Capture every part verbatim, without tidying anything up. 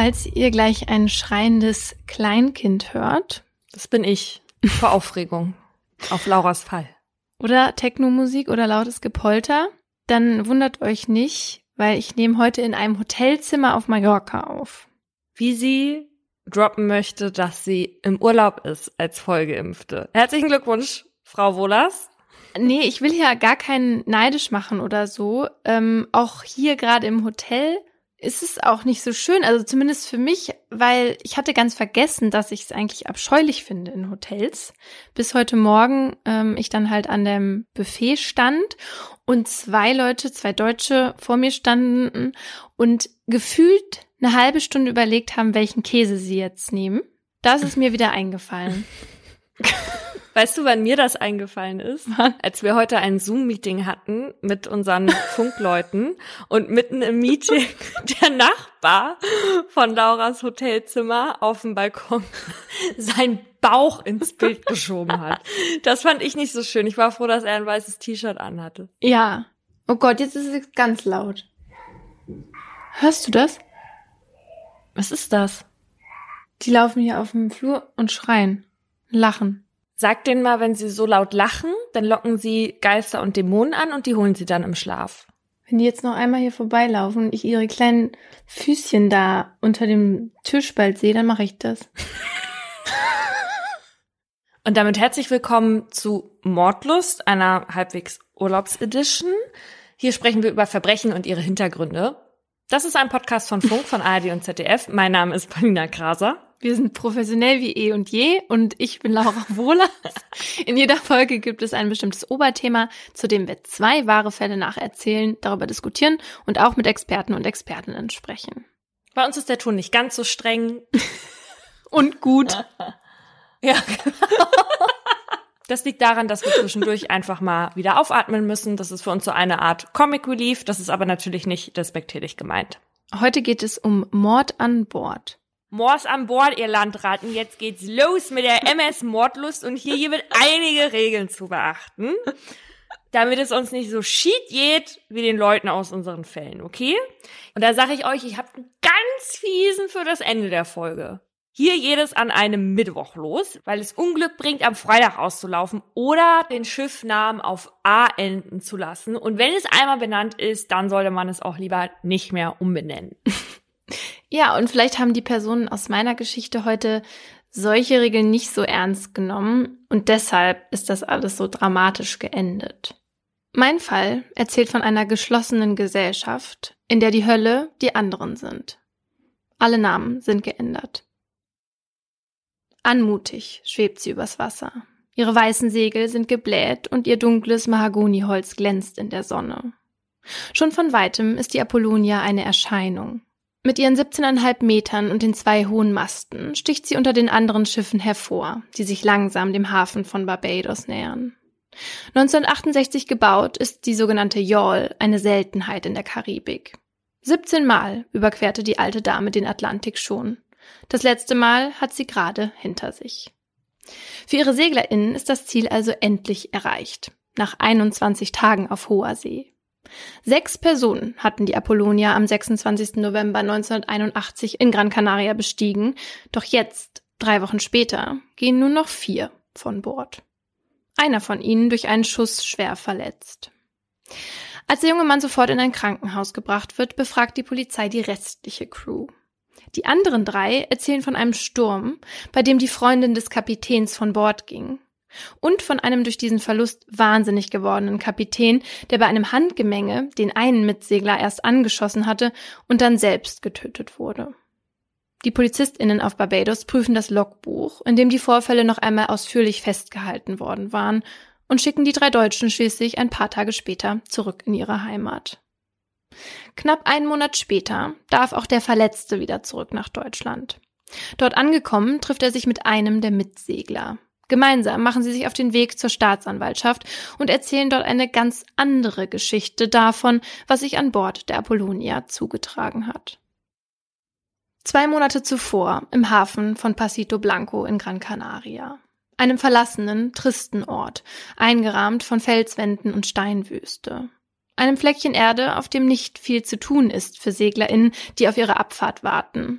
Falls ihr gleich ein schreiendes Kleinkind hört. Das bin ich. Vor Aufregung. Auf Lauras Fall. Oder Techno-Musik oder lautes Gepolter. Dann wundert euch nicht, weil ich nehme heute in einem Hotelzimmer auf Mallorca auf. Wie sie droppen möchte, dass sie im Urlaub ist als Vollgeimpfte. Herzlichen Glückwunsch, Frau Wohlers. Nee, ich will ja gar keinen neidisch machen oder so. Ähm, auch hier gerade im Hotel ist es auch nicht so schön, also zumindest für mich, weil ich hatte ganz vergessen, dass ich es eigentlich abscheulich finde in Hotels. Bis heute Morgen ähm, ich dann halt an dem Buffet stand und zwei Leute, zwei Deutsche vor mir standen und gefühlt eine halbe Stunde überlegt haben, welchen Käse sie jetzt nehmen. Da ist es mir wieder eingefallen. Weißt du, wann mir das eingefallen ist? Als wir heute ein Zoom-Meeting hatten mit unseren Funkleuten und mitten im Meeting der Nachbar von Lauras Hotelzimmer auf dem Balkon seinen Bauch ins Bild geschoben hat. Das fand ich nicht so schön. Ich war froh, dass er ein weißes T-Shirt anhatte. Ja. Oh Gott, jetzt ist es ganz laut. Hörst du das? Was ist das? Die laufen hier auf dem Flur und schreien, lachen. Sag denen mal, wenn sie so laut lachen, dann locken sie Geister und Dämonen an und die holen sie dann im Schlaf. Wenn die jetzt noch einmal hier vorbeilaufen und ich ihre kleinen Füßchen da unter dem Tisch bald sehe, dann mache ich das. Und damit herzlich willkommen zu Mordlust, einer halbwegs Urlaubsedition. Hier sprechen wir über Verbrechen und ihre Hintergründe. Das ist ein Podcast von Funk, von A R D und Z D F. Mein Name ist Paulina Kraser. Wir sind professionell wie eh und je und ich bin Laura Wohlers. In jeder Folge gibt es ein bestimmtes Oberthema, zu dem wir zwei wahre Fälle nacherzählen, darüber diskutieren und auch mit Experten und Expertinnen sprechen. Bei uns ist der Ton nicht ganz so streng. Und gut. Ja, das liegt daran, dass wir zwischendurch einfach mal wieder aufatmen müssen. Das ist für uns so eine Art Comic Relief. Das ist aber natürlich nicht despektierlich gemeint. Heute geht es um Mord an Bord. Mord an Bord, ihr Landratten. Jetzt geht's los mit der M S Mordlust und hier gibt es einige Regeln zu beachten, damit es uns nicht so schied geht wie den Leuten aus unseren Fällen, okay? Und da sage ich euch, ich habe einen ganz fiesen für das Ende der Folge. Hier geht es an einem Mittwoch los, weil es Unglück bringt, am Freitag auszulaufen oder den Schiffnamen auf A enden zu lassen. Und wenn es einmal benannt ist, dann sollte man es auch lieber nicht mehr umbenennen. Ja, und vielleicht haben die Personen aus meiner Geschichte heute solche Regeln nicht so ernst genommen und deshalb ist das alles so dramatisch geendet. Mein Fall erzählt von einer geschlossenen Gesellschaft, in der die Hölle die anderen sind. Alle Namen sind geändert. Anmutig schwebt sie übers Wasser. Ihre weißen Segel sind gebläht und ihr dunkles Mahagoniholz glänzt in der Sonne. Schon von weitem ist die Apollonia eine Erscheinung. Mit ihren siebzehn Komma fünf Metern und den zwei hohen Masten sticht sie unter den anderen Schiffen hervor, die sich langsam dem Hafen von Barbados nähern. neunzehnhundertachtundsechzig gebaut ist die sogenannte Yawl, eine Seltenheit in der Karibik. siebzehn Mal überquerte die alte Dame den Atlantik schon. Das letzte Mal hat sie gerade hinter sich. Für ihre SeglerInnen ist das Ziel also endlich erreicht, nach einundzwanzig Tagen auf hoher See. Sechs Personen hatten die Apollonia am sechsundzwanzigsten November neunzehnhunderteinundachtzig in Gran Canaria bestiegen, doch jetzt, drei Wochen später, gehen nur noch vier von Bord. Einer von ihnen durch einen Schuss schwer verletzt. Als der junge Mann sofort in ein Krankenhaus gebracht wird, befragt die Polizei die restliche Crew. Die anderen drei erzählen von einem Sturm, bei dem die Freundin des Kapitäns von Bord ging. Und von einem durch diesen Verlust wahnsinnig gewordenen Kapitän, der bei einem Handgemenge den einen Mitsegler erst angeschossen hatte und dann selbst getötet wurde. Die PolizistInnen auf Barbados prüfen das Logbuch, in dem die Vorfälle noch einmal ausführlich festgehalten worden waren, und schicken die drei Deutschen schließlich ein paar Tage später zurück in ihre Heimat. Knapp einen Monat später darf auch der Verletzte wieder zurück nach Deutschland. Dort angekommen trifft er sich mit einem der Mitsegler. Gemeinsam machen sie sich auf den Weg zur Staatsanwaltschaft und erzählen dort eine ganz andere Geschichte davon, was sich an Bord der Apollonia zugetragen hat. Zwei Monate zuvor im Hafen von Pasito Blanco in Gran Canaria, einem verlassenen, tristen Ort, eingerahmt von Felswänden und Steinwüste. Einem Fleckchen Erde, auf dem nicht viel zu tun ist für SeglerInnen, die auf ihre Abfahrt warten.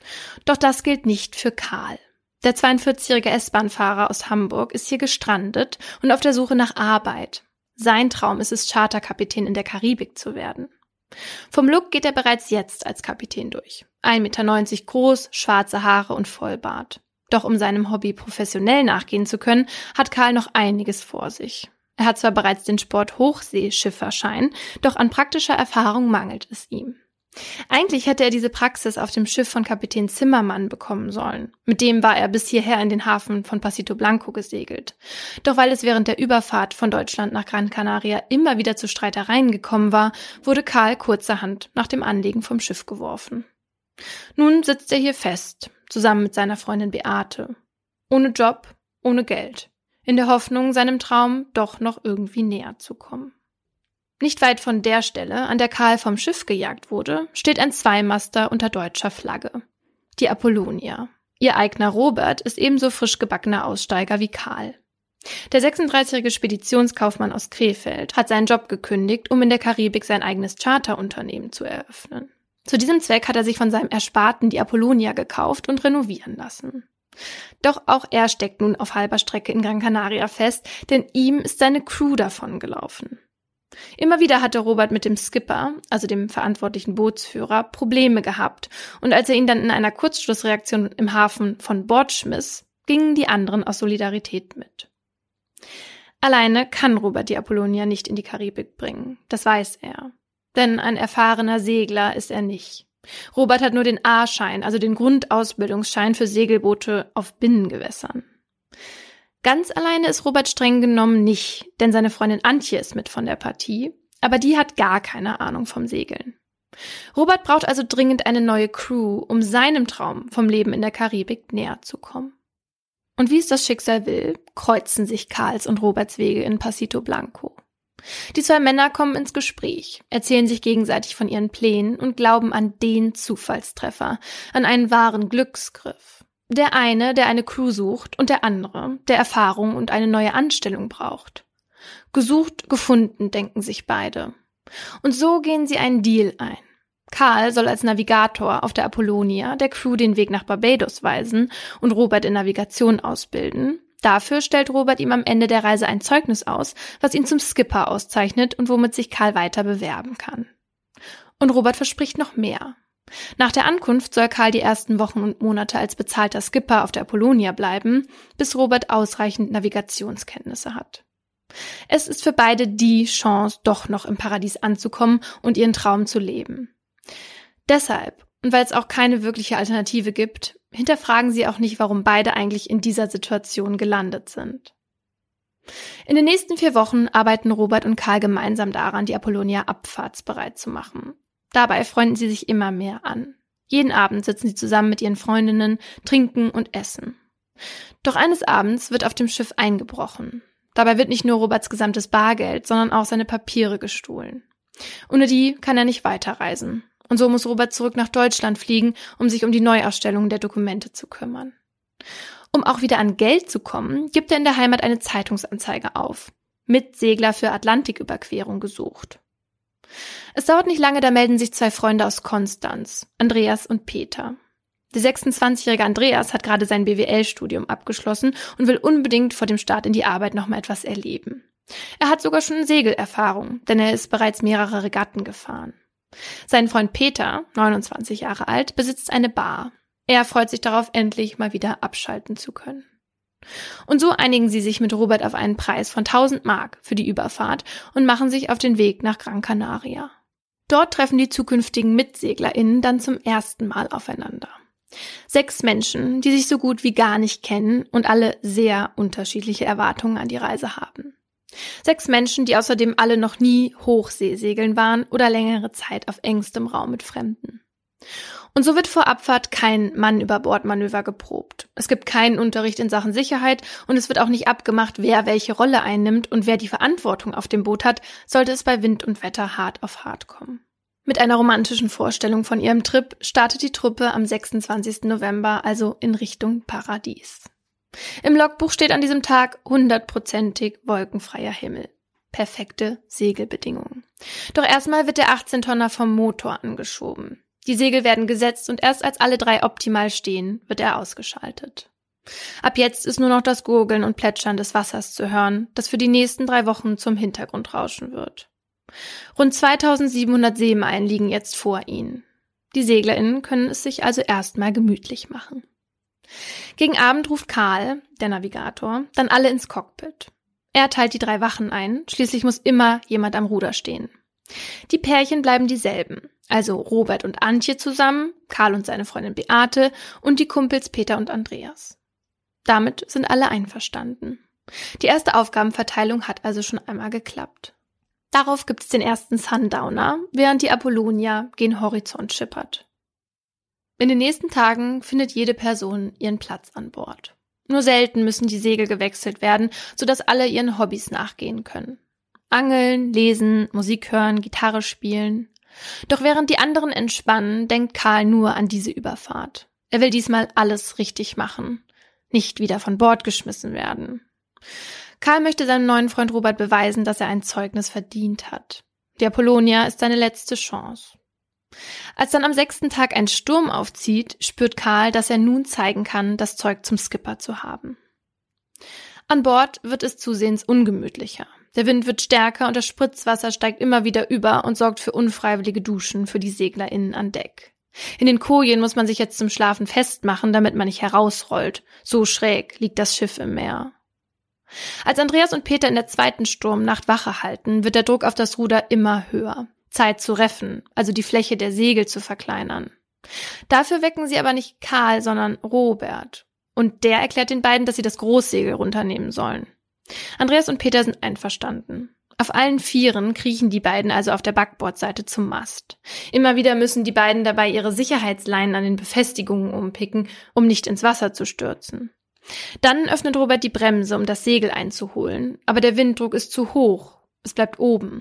Doch das gilt nicht für Karl. Der zweiundvierzigjährige S-Bahn-Fahrer aus Hamburg ist hier gestrandet und auf der Suche nach Arbeit. Sein Traum ist es, Charterkapitän in der Karibik zu werden. Vom Look geht er bereits jetzt als Kapitän durch. ein Meter neunzig groß, schwarze Haare und Vollbart. Doch um seinem Hobby professionell nachgehen zu können, hat Karl noch einiges vor sich. Er hat zwar bereits den Sport-Hochseeschifferschein, doch an praktischer Erfahrung mangelt es ihm. Eigentlich hätte er diese Praxis auf dem Schiff von Kapitän Zimmermann bekommen sollen. Mit dem war er bis hierher in den Hafen von Pasito Blanco gesegelt. Doch weil es während der Überfahrt von Deutschland nach Gran Canaria immer wieder zu Streitereien gekommen war, wurde Karl kurzerhand nach dem Anlegen vom Schiff geworfen. Nun sitzt er hier fest, zusammen mit seiner Freundin Beate. Ohne Job, ohne Geld. In der Hoffnung, seinem Traum doch noch irgendwie näher zu kommen. Nicht weit von der Stelle, an der Karl vom Schiff gejagt wurde, steht ein Zweimaster unter deutscher Flagge. Die Apollonia. Ihr Eigner Robert ist ebenso frisch gebackener Aussteiger wie Karl. Der sechsunddreißigjährige Speditionskaufmann aus Krefeld hat seinen Job gekündigt, um in der Karibik sein eigenes Charterunternehmen zu eröffnen. Zu diesem Zweck hat er sich von seinem Ersparten die Apollonia gekauft und renovieren lassen. Doch auch er steckt nun auf halber Strecke in Gran Canaria fest, denn ihm ist seine Crew davongelaufen. Immer wieder hatte Robert mit dem Skipper, also dem verantwortlichen Bootsführer, Probleme gehabt, und als er ihn dann in einer Kurzschlussreaktion im Hafen von Bord schmiss, gingen die anderen aus Solidarität mit. Alleine kann Robert die Apollonia nicht in die Karibik bringen, das weiß er. Denn ein erfahrener Segler ist er nicht. Robert hat nur den A-Schein, also den Grundausbildungsschein für Segelboote auf Binnengewässern. Ganz alleine ist Robert streng genommen nicht, denn seine Freundin Antje ist mit von der Partie, aber die hat gar keine Ahnung vom Segeln. Robert braucht also dringend eine neue Crew, um seinem Traum vom Leben in der Karibik näher zu kommen. Und wie es das Schicksal will, kreuzen sich Karls und Roberts Wege in Pasito Blanco. Die zwei Männer kommen ins Gespräch, erzählen sich gegenseitig von ihren Plänen und glauben an den Zufallstreffer, an einen wahren Glücksgriff. Der eine, der eine Crew sucht, und der andere, der Erfahrung und eine neue Anstellung braucht. Gesucht, gefunden, denken sich beide. Und so gehen sie einen Deal ein. Karl soll als Navigator auf der Apollonia der Crew den Weg nach Barbados weisen und Robert in Navigation ausbilden. Dafür stellt Robert ihm am Ende der Reise ein Zeugnis aus, was ihn zum Skipper auszeichnet und womit sich Karl weiter bewerben kann. Und Robert verspricht noch mehr. Nach der Ankunft soll Karl die ersten Wochen und Monate als bezahlter Skipper auf der Apollonia bleiben, bis Robert ausreichend Navigationskenntnisse hat. Es ist für beide die Chance, doch noch im Paradies anzukommen und ihren Traum zu leben. Deshalb, und weil es auch keine wirkliche Alternative gibt, hinterfragen sie auch nicht, warum beide eigentlich in dieser Situation gelandet sind. In den nächsten vier Wochen arbeiten Robert und Karl gemeinsam daran, die Apollonia abfahrtsbereit zu machen. Dabei freunden sie sich immer mehr an. Jeden Abend sitzen sie zusammen mit ihren Freundinnen, trinken und essen. Doch eines Abends wird auf dem Schiff eingebrochen. Dabei wird nicht nur Roberts gesamtes Bargeld, sondern auch seine Papiere gestohlen. Ohne die kann er nicht weiterreisen. Und so muss Robert zurück nach Deutschland fliegen, um sich um die Neuausstellung der Dokumente zu kümmern. Um auch wieder an Geld zu kommen, gibt er in der Heimat eine Zeitungsanzeige auf. Mitsegler für Atlantiküberquerung gesucht. Es dauert nicht lange, da melden sich zwei Freunde aus Konstanz, Andreas und Peter. Der sechsundzwanzigjährige Andreas hat gerade sein B W L-Studium abgeschlossen und will unbedingt vor dem Start in die Arbeit nochmal etwas erleben. Er hat sogar schon Segelerfahrung, denn er ist bereits mehrere Regatten gefahren. Sein Freund Peter, neunundzwanzig Jahre alt, besitzt eine Bar. Er freut sich darauf, endlich mal wieder abschalten zu können. Und so einigen sie sich mit Robert auf einen Preis von tausend Mark für die Überfahrt und machen sich auf den Weg nach Gran Canaria. Dort treffen die zukünftigen MitseglerInnen dann zum ersten Mal aufeinander. Sechs Menschen, die sich so gut wie gar nicht kennen und alle sehr unterschiedliche Erwartungen an die Reise haben. Sechs Menschen, die außerdem alle noch nie Hochseesegeln waren oder längere Zeit auf engstem Raum mit Fremden. Und so wird vor Abfahrt kein Mann-über-Bord-Manöver geprobt. Es gibt keinen Unterricht in Sachen Sicherheit und es wird auch nicht abgemacht, wer welche Rolle einnimmt und wer die Verantwortung auf dem Boot hat, sollte es bei Wind und Wetter hart auf hart kommen. Mit einer romantischen Vorstellung von ihrem Trip startet die Truppe am sechsundzwanzigsten November, also in Richtung Paradies. Im Logbuch steht an diesem Tag hundertprozentig wolkenfreier Himmel. Perfekte Segelbedingungen. Doch erstmal wird der achtzehn Tonner vom Motor angeschoben. Die Segel werden gesetzt und erst als alle drei optimal stehen, wird er ausgeschaltet. Ab jetzt ist nur noch das Gurgeln und Plätschern des Wassers zu hören, das für die nächsten drei Wochen zum Hintergrundrauschen wird. Rund zweitausendsiebenhundert Seemeilen liegen jetzt vor ihnen. Die SeglerInnen können es sich also erstmal gemütlich machen. Gegen Abend ruft Karl, der Navigator, dann alle ins Cockpit. Er teilt die drei Wachen ein, schließlich muss immer jemand am Ruder stehen. Die Pärchen bleiben dieselben, also Robert und Antje zusammen, Karl und seine Freundin Beate und die Kumpels Peter und Andreas. Damit sind alle einverstanden. Die erste Aufgabenverteilung hat also schon einmal geklappt. Darauf gibt es den ersten Sundowner, während die Apollonia gen Horizont schippert. In den nächsten Tagen findet jede Person ihren Platz an Bord. Nur selten müssen die Segel gewechselt werden, sodass alle ihren Hobbys nachgehen können. Angeln, lesen, Musik hören, Gitarre spielen. Doch während die anderen entspannen, denkt Karl nur an diese Überfahrt. Er will diesmal alles richtig machen. Nicht wieder von Bord geschmissen werden. Karl möchte seinem neuen Freund Robert beweisen, dass er ein Zeugnis verdient hat. Die Apollonia ist seine letzte Chance. Als dann am sechsten Tag ein Sturm aufzieht, spürt Karl, dass er nun zeigen kann, das Zeug zum Skipper zu haben. An Bord wird es zusehends ungemütlicher. Der Wind wird stärker und das Spritzwasser steigt immer wieder über und sorgt für unfreiwillige Duschen für die SeglerInnen an Deck. In den Kojen muss man sich jetzt zum Schlafen festmachen, damit man nicht herausrollt. So schräg liegt das Schiff im Meer. Als Andreas und Peter in der zweiten Sturmnacht Wache halten, wird der Druck auf das Ruder immer höher. Zeit zu reffen, also die Fläche der Segel zu verkleinern. Dafür wecken sie aber nicht Karl, sondern Robert. Und der erklärt den beiden, dass sie das Großsegel runternehmen sollen. Andreas und Peter sind einverstanden. Auf allen Vieren kriechen die beiden also auf der Backbordseite zum Mast. Immer wieder müssen die beiden dabei ihre Sicherheitsleinen an den Befestigungen umpicken, um nicht ins Wasser zu stürzen. Dann öffnet Robert die Bremse, um das Segel einzuholen, aber der Winddruck ist zu hoch. Es bleibt oben.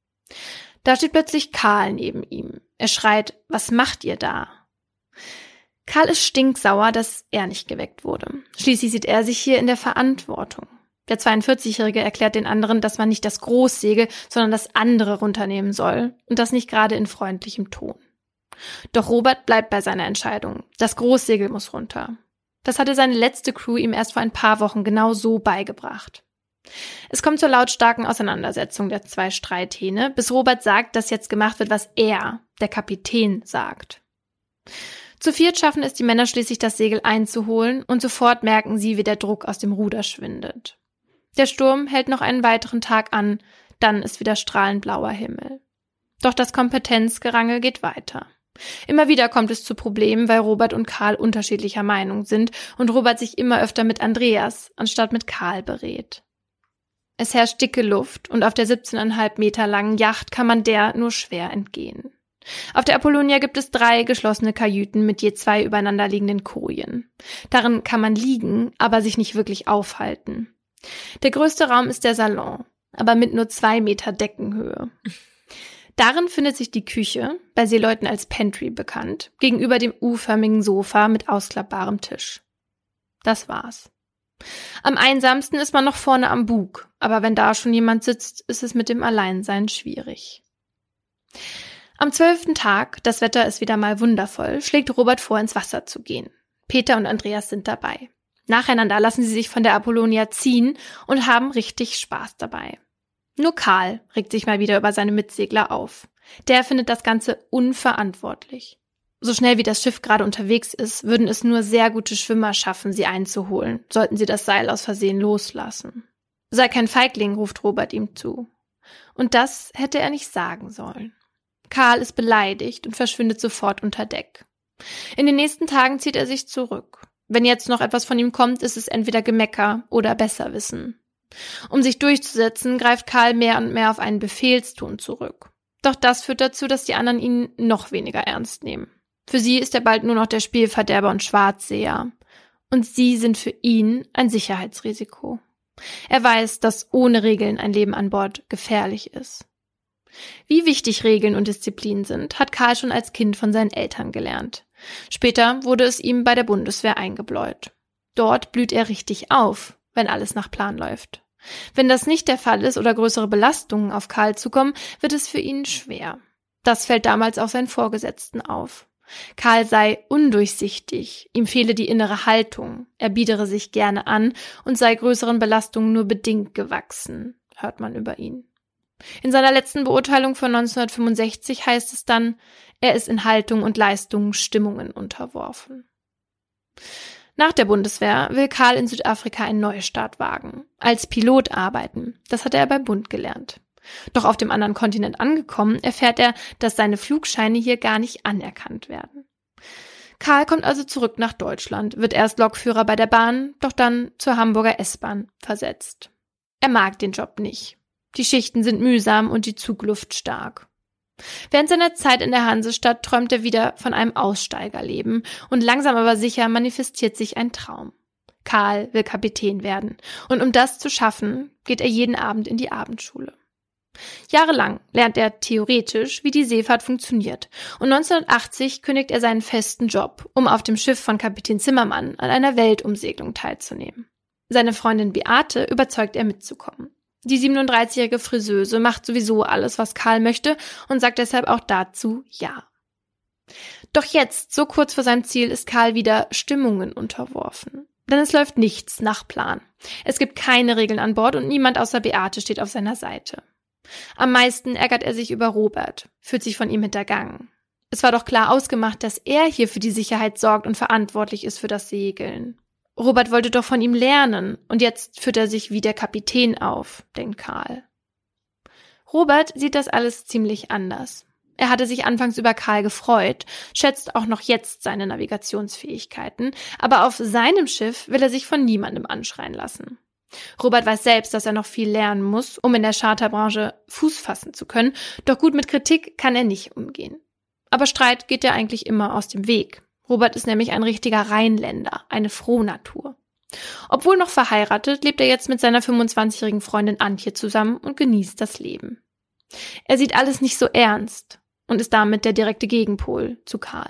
Da steht plötzlich Karl neben ihm. Er schreit, was macht ihr da? Karl ist stinksauer, dass er nicht geweckt wurde. Schließlich sieht er sich hier in der Verantwortung. Der zweiundvierzigjährige erklärt den anderen, dass man nicht das Großsegel, sondern das andere runternehmen soll und das nicht gerade in freundlichem Ton. Doch Robert bleibt bei seiner Entscheidung. Das Großsegel muss runter. Das hatte seine letzte Crew ihm erst vor ein paar Wochen genau so beigebracht. Es kommt zur lautstarken Auseinandersetzung der zwei Streithähne, bis Robert sagt, dass jetzt gemacht wird, was er, der Kapitän, sagt. Zu viert schaffen es die Männer schließlich, das Segel einzuholen und sofort merken sie, wie der Druck aus dem Ruder schwindet. Der Sturm hält noch einen weiteren Tag an, dann ist wieder strahlend blauer Himmel. Doch das Kompetenzgerangel geht weiter. Immer wieder kommt es zu Problemen, weil Robert und Karl unterschiedlicher Meinung sind und Robert sich immer öfter mit Andreas anstatt mit Karl berät. Es herrscht dicke Luft und auf der siebzehneinhalb Meter langen Yacht kann man der nur schwer entgehen. Auf der Apollonia gibt es drei geschlossene Kajüten mit je zwei übereinanderliegenden Kojen. Darin kann man liegen, aber sich nicht wirklich aufhalten. Der größte Raum ist der Salon, aber mit nur zwei Meter Deckenhöhe. Darin findet sich die Küche, bei Seeleuten als Pantry bekannt, gegenüber dem U-förmigen Sofa mit ausklappbarem Tisch. Das war's. Am einsamsten ist man noch vorne am Bug, aber wenn da schon jemand sitzt, ist es mit dem Alleinsein schwierig. Am zwölften Tag, das Wetter ist wieder mal wundervoll, schlägt Robert vor, ins Wasser zu gehen. Peter und Andreas sind dabei. Nacheinander lassen sie sich von der Apollonia ziehen und haben richtig Spaß dabei. Nur Karl regt sich mal wieder über seine Mitsegler auf. Der findet das Ganze unverantwortlich. So schnell wie das Schiff gerade unterwegs ist, würden es nur sehr gute Schwimmer schaffen, sie einzuholen, sollten sie das Seil aus Versehen loslassen. Sei kein Feigling, ruft Robert ihm zu. Und das hätte er nicht sagen sollen. Karl ist beleidigt und verschwindet sofort unter Deck. In den nächsten Tagen zieht er sich zurück. Wenn jetzt noch etwas von ihm kommt, ist es entweder Gemecker oder Besserwissen. Um sich durchzusetzen, greift Karl mehr und mehr auf einen Befehlston zurück. Doch das führt dazu, dass die anderen ihn noch weniger ernst nehmen. Für sie ist er bald nur noch der Spielverderber und Schwarzseher. Und sie sind für ihn ein Sicherheitsrisiko. Er weiß, dass ohne Regeln ein Leben an Bord gefährlich ist. Wie wichtig Regeln und Disziplin sind, hat Karl schon als Kind von seinen Eltern gelernt. Später wurde es ihm bei der Bundeswehr eingebläut. Dort blüht er richtig auf, wenn alles nach Plan läuft. Wenn das nicht der Fall ist oder größere Belastungen auf Karl zukommen, wird es für ihn schwer. Das fällt damals auch seinen Vorgesetzten auf. Karl sei undurchsichtig, ihm fehle die innere Haltung, er biedere sich gerne an und sei größeren Belastungen nur bedingt gewachsen, hört man über ihn. In seiner letzten Beurteilung von neunzehnhundertfünfundsechzig heißt es dann, er ist in Haltung und Leistung Stimmungen unterworfen. Nach der Bundeswehr will Karl in Südafrika einen Neustart wagen, als Pilot arbeiten, das hatte er beim Bund gelernt. Doch auf dem anderen Kontinent angekommen, erfährt er, dass seine Flugscheine hier gar nicht anerkannt werden. Karl kommt also zurück nach Deutschland, wird erst Lokführer bei der Bahn, doch dann zur Hamburger S-Bahn versetzt. Er mag den Job nicht. Die Schichten sind mühsam und die Zugluft stark. Während seiner Zeit in der Hansestadt träumt er wieder von einem Aussteigerleben und langsam aber sicher manifestiert sich ein Traum. Karl will Kapitän werden und um das zu schaffen, geht er jeden Abend in die Abendschule. Jahrelang lernt er theoretisch, wie die Seefahrt funktioniert und neunzehnhundertachtzig kündigt er seinen festen Job, um auf dem Schiff von Kapitän Zimmermann an einer Weltumsegelung teilzunehmen. Seine Freundin Beate überzeugt er mitzukommen. Die siebenunddreißigjährige Friseuse macht sowieso alles, was Karl möchte und sagt deshalb auch dazu Ja. Doch jetzt, so kurz vor seinem Ziel, ist Karl wieder Stimmungen unterworfen. Denn es läuft nichts nach Plan. Es gibt keine Regeln an Bord und niemand außer Beate steht auf seiner Seite. Am meisten ärgert er sich über Robert, fühlt sich von ihm hintergangen. Es war doch klar ausgemacht, dass er hier für die Sicherheit sorgt und verantwortlich ist für das Segeln. Robert wollte doch von ihm lernen und jetzt führt er sich wie der Kapitän auf, denkt Karl. Robert sieht das alles ziemlich anders. Er hatte sich anfangs über Karl gefreut, schätzt auch noch jetzt seine Navigationsfähigkeiten, aber auf seinem Schiff will er sich von niemandem anschreien lassen. Robert weiß selbst, dass er noch viel lernen muss, um in der Charterbranche Fuß fassen zu können, doch gut mit Kritik kann er nicht umgehen. Aber Streit geht ja eigentlich immer aus dem Weg. Robert ist nämlich ein richtiger Rheinländer, eine Frohnatur. Obwohl noch verheiratet, lebt er jetzt mit seiner fünfundzwanzigjährigen Freundin Antje zusammen und genießt das Leben. Er sieht alles nicht so ernst und ist damit der direkte Gegenpol zu Karl.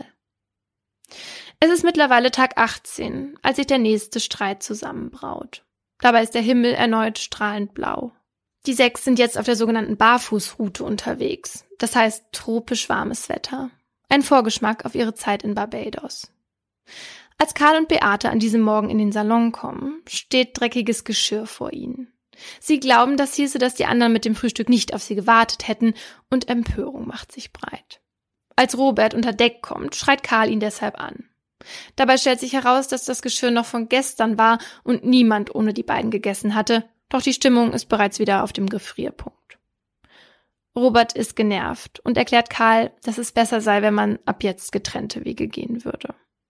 Es ist mittlerweile Tag achtzehn, als sich der nächste Streit zusammenbraut. Dabei ist der Himmel erneut strahlend blau. Die sechs sind jetzt auf der sogenannten Barfußroute unterwegs, das heißt tropisch warmes Wetter. Ein Vorgeschmack auf ihre Zeit in Barbados. Als Karl und Beate an diesem Morgen in den Salon kommen, steht dreckiges Geschirr vor ihnen. Sie glauben, das hieße, dass die anderen mit dem Frühstück nicht auf sie gewartet hätten und Empörung macht sich breit. Als Robert unter Deck kommt, schreit Karl ihn deshalb an. Dabei stellt sich heraus, dass das Geschirr noch von gestern war und niemand ohne die beiden gegessen hatte, doch die Stimmung ist bereits wieder auf dem Gefrierpunkt. Robert ist genervt und erklärt Karl, dass es besser sei, wenn man ab jetzt getrennte Wege gehen würde.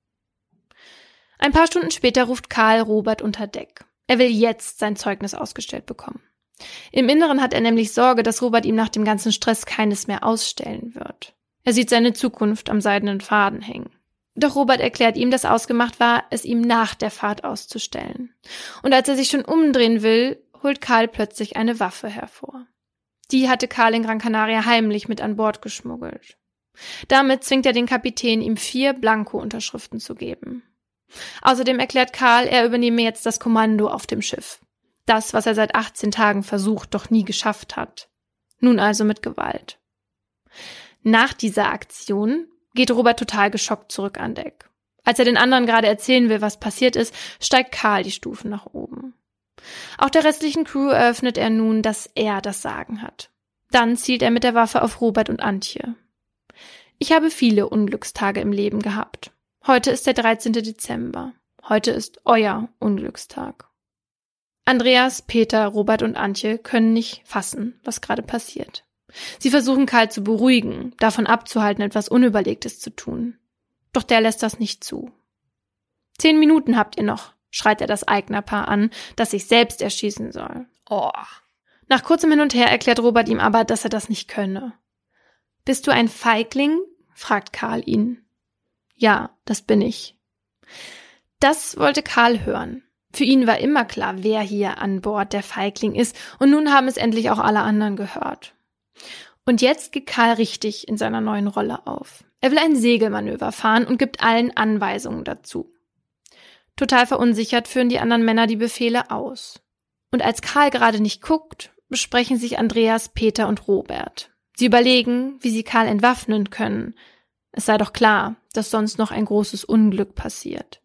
Ein paar Stunden später ruft Karl Robert unter Deck. Er will jetzt sein Zeugnis ausgestellt bekommen. Im Inneren hat er nämlich Sorge, dass Robert ihm nach dem ganzen Stress keines mehr ausstellen wird. Er sieht seine Zukunft am seidenen Faden hängen. Doch Robert erklärt ihm, dass ausgemacht war, es ihm nach der Fahrt auszustellen. Und als er sich schon umdrehen will, holt Karl plötzlich eine Waffe hervor. Die hatte Karl in Gran Canaria heimlich mit an Bord geschmuggelt. Damit zwingt er den Kapitän, ihm vier Blanko-Unterschriften zu geben. Außerdem erklärt Karl, er übernehme jetzt das Kommando auf dem Schiff. Das, was er seit achtzehn Tagen versucht, doch nie geschafft hat. Nun also mit Gewalt. Nach dieser Aktion geht Robert total geschockt zurück an Deck. Als er den anderen gerade erzählen will, was passiert ist, steigt Karl die Stufen nach oben. Auch der restlichen Crew eröffnet er nun, dass er das Sagen hat. Dann zielt er mit der Waffe auf Robert und Antje. Ich habe viele Unglückstage im Leben gehabt. Heute ist der dreizehnte Dezember. Heute ist euer Unglückstag. Andreas, Peter, Robert und Antje können nicht fassen, was gerade passiert. Sie versuchen Karl zu beruhigen, davon abzuhalten, etwas Unüberlegtes zu tun. Doch der lässt das nicht zu. Zehn Minuten habt ihr noch, schreit er das Eignerpaar an, das sich selbst erschießen soll. Oh. Nach kurzem Hin und Her erklärt Robert ihm aber, dass er das nicht könne. Bist du ein Feigling? Fragt Karl ihn. Ja, das bin ich. Das wollte Karl hören. Für ihn war immer klar, wer hier an Bord der Feigling ist, und nun haben es endlich auch alle anderen gehört. Und jetzt geht Karl richtig in seiner neuen Rolle auf. Er will ein Segelmanöver fahren und gibt allen Anweisungen dazu. Total verunsichert führen die anderen Männer die Befehle aus. Und als Karl gerade nicht guckt, besprechen sich Andreas, Peter und Robert. Sie überlegen, wie sie Karl entwaffnen können. Es sei doch klar, dass sonst noch ein großes Unglück passiert.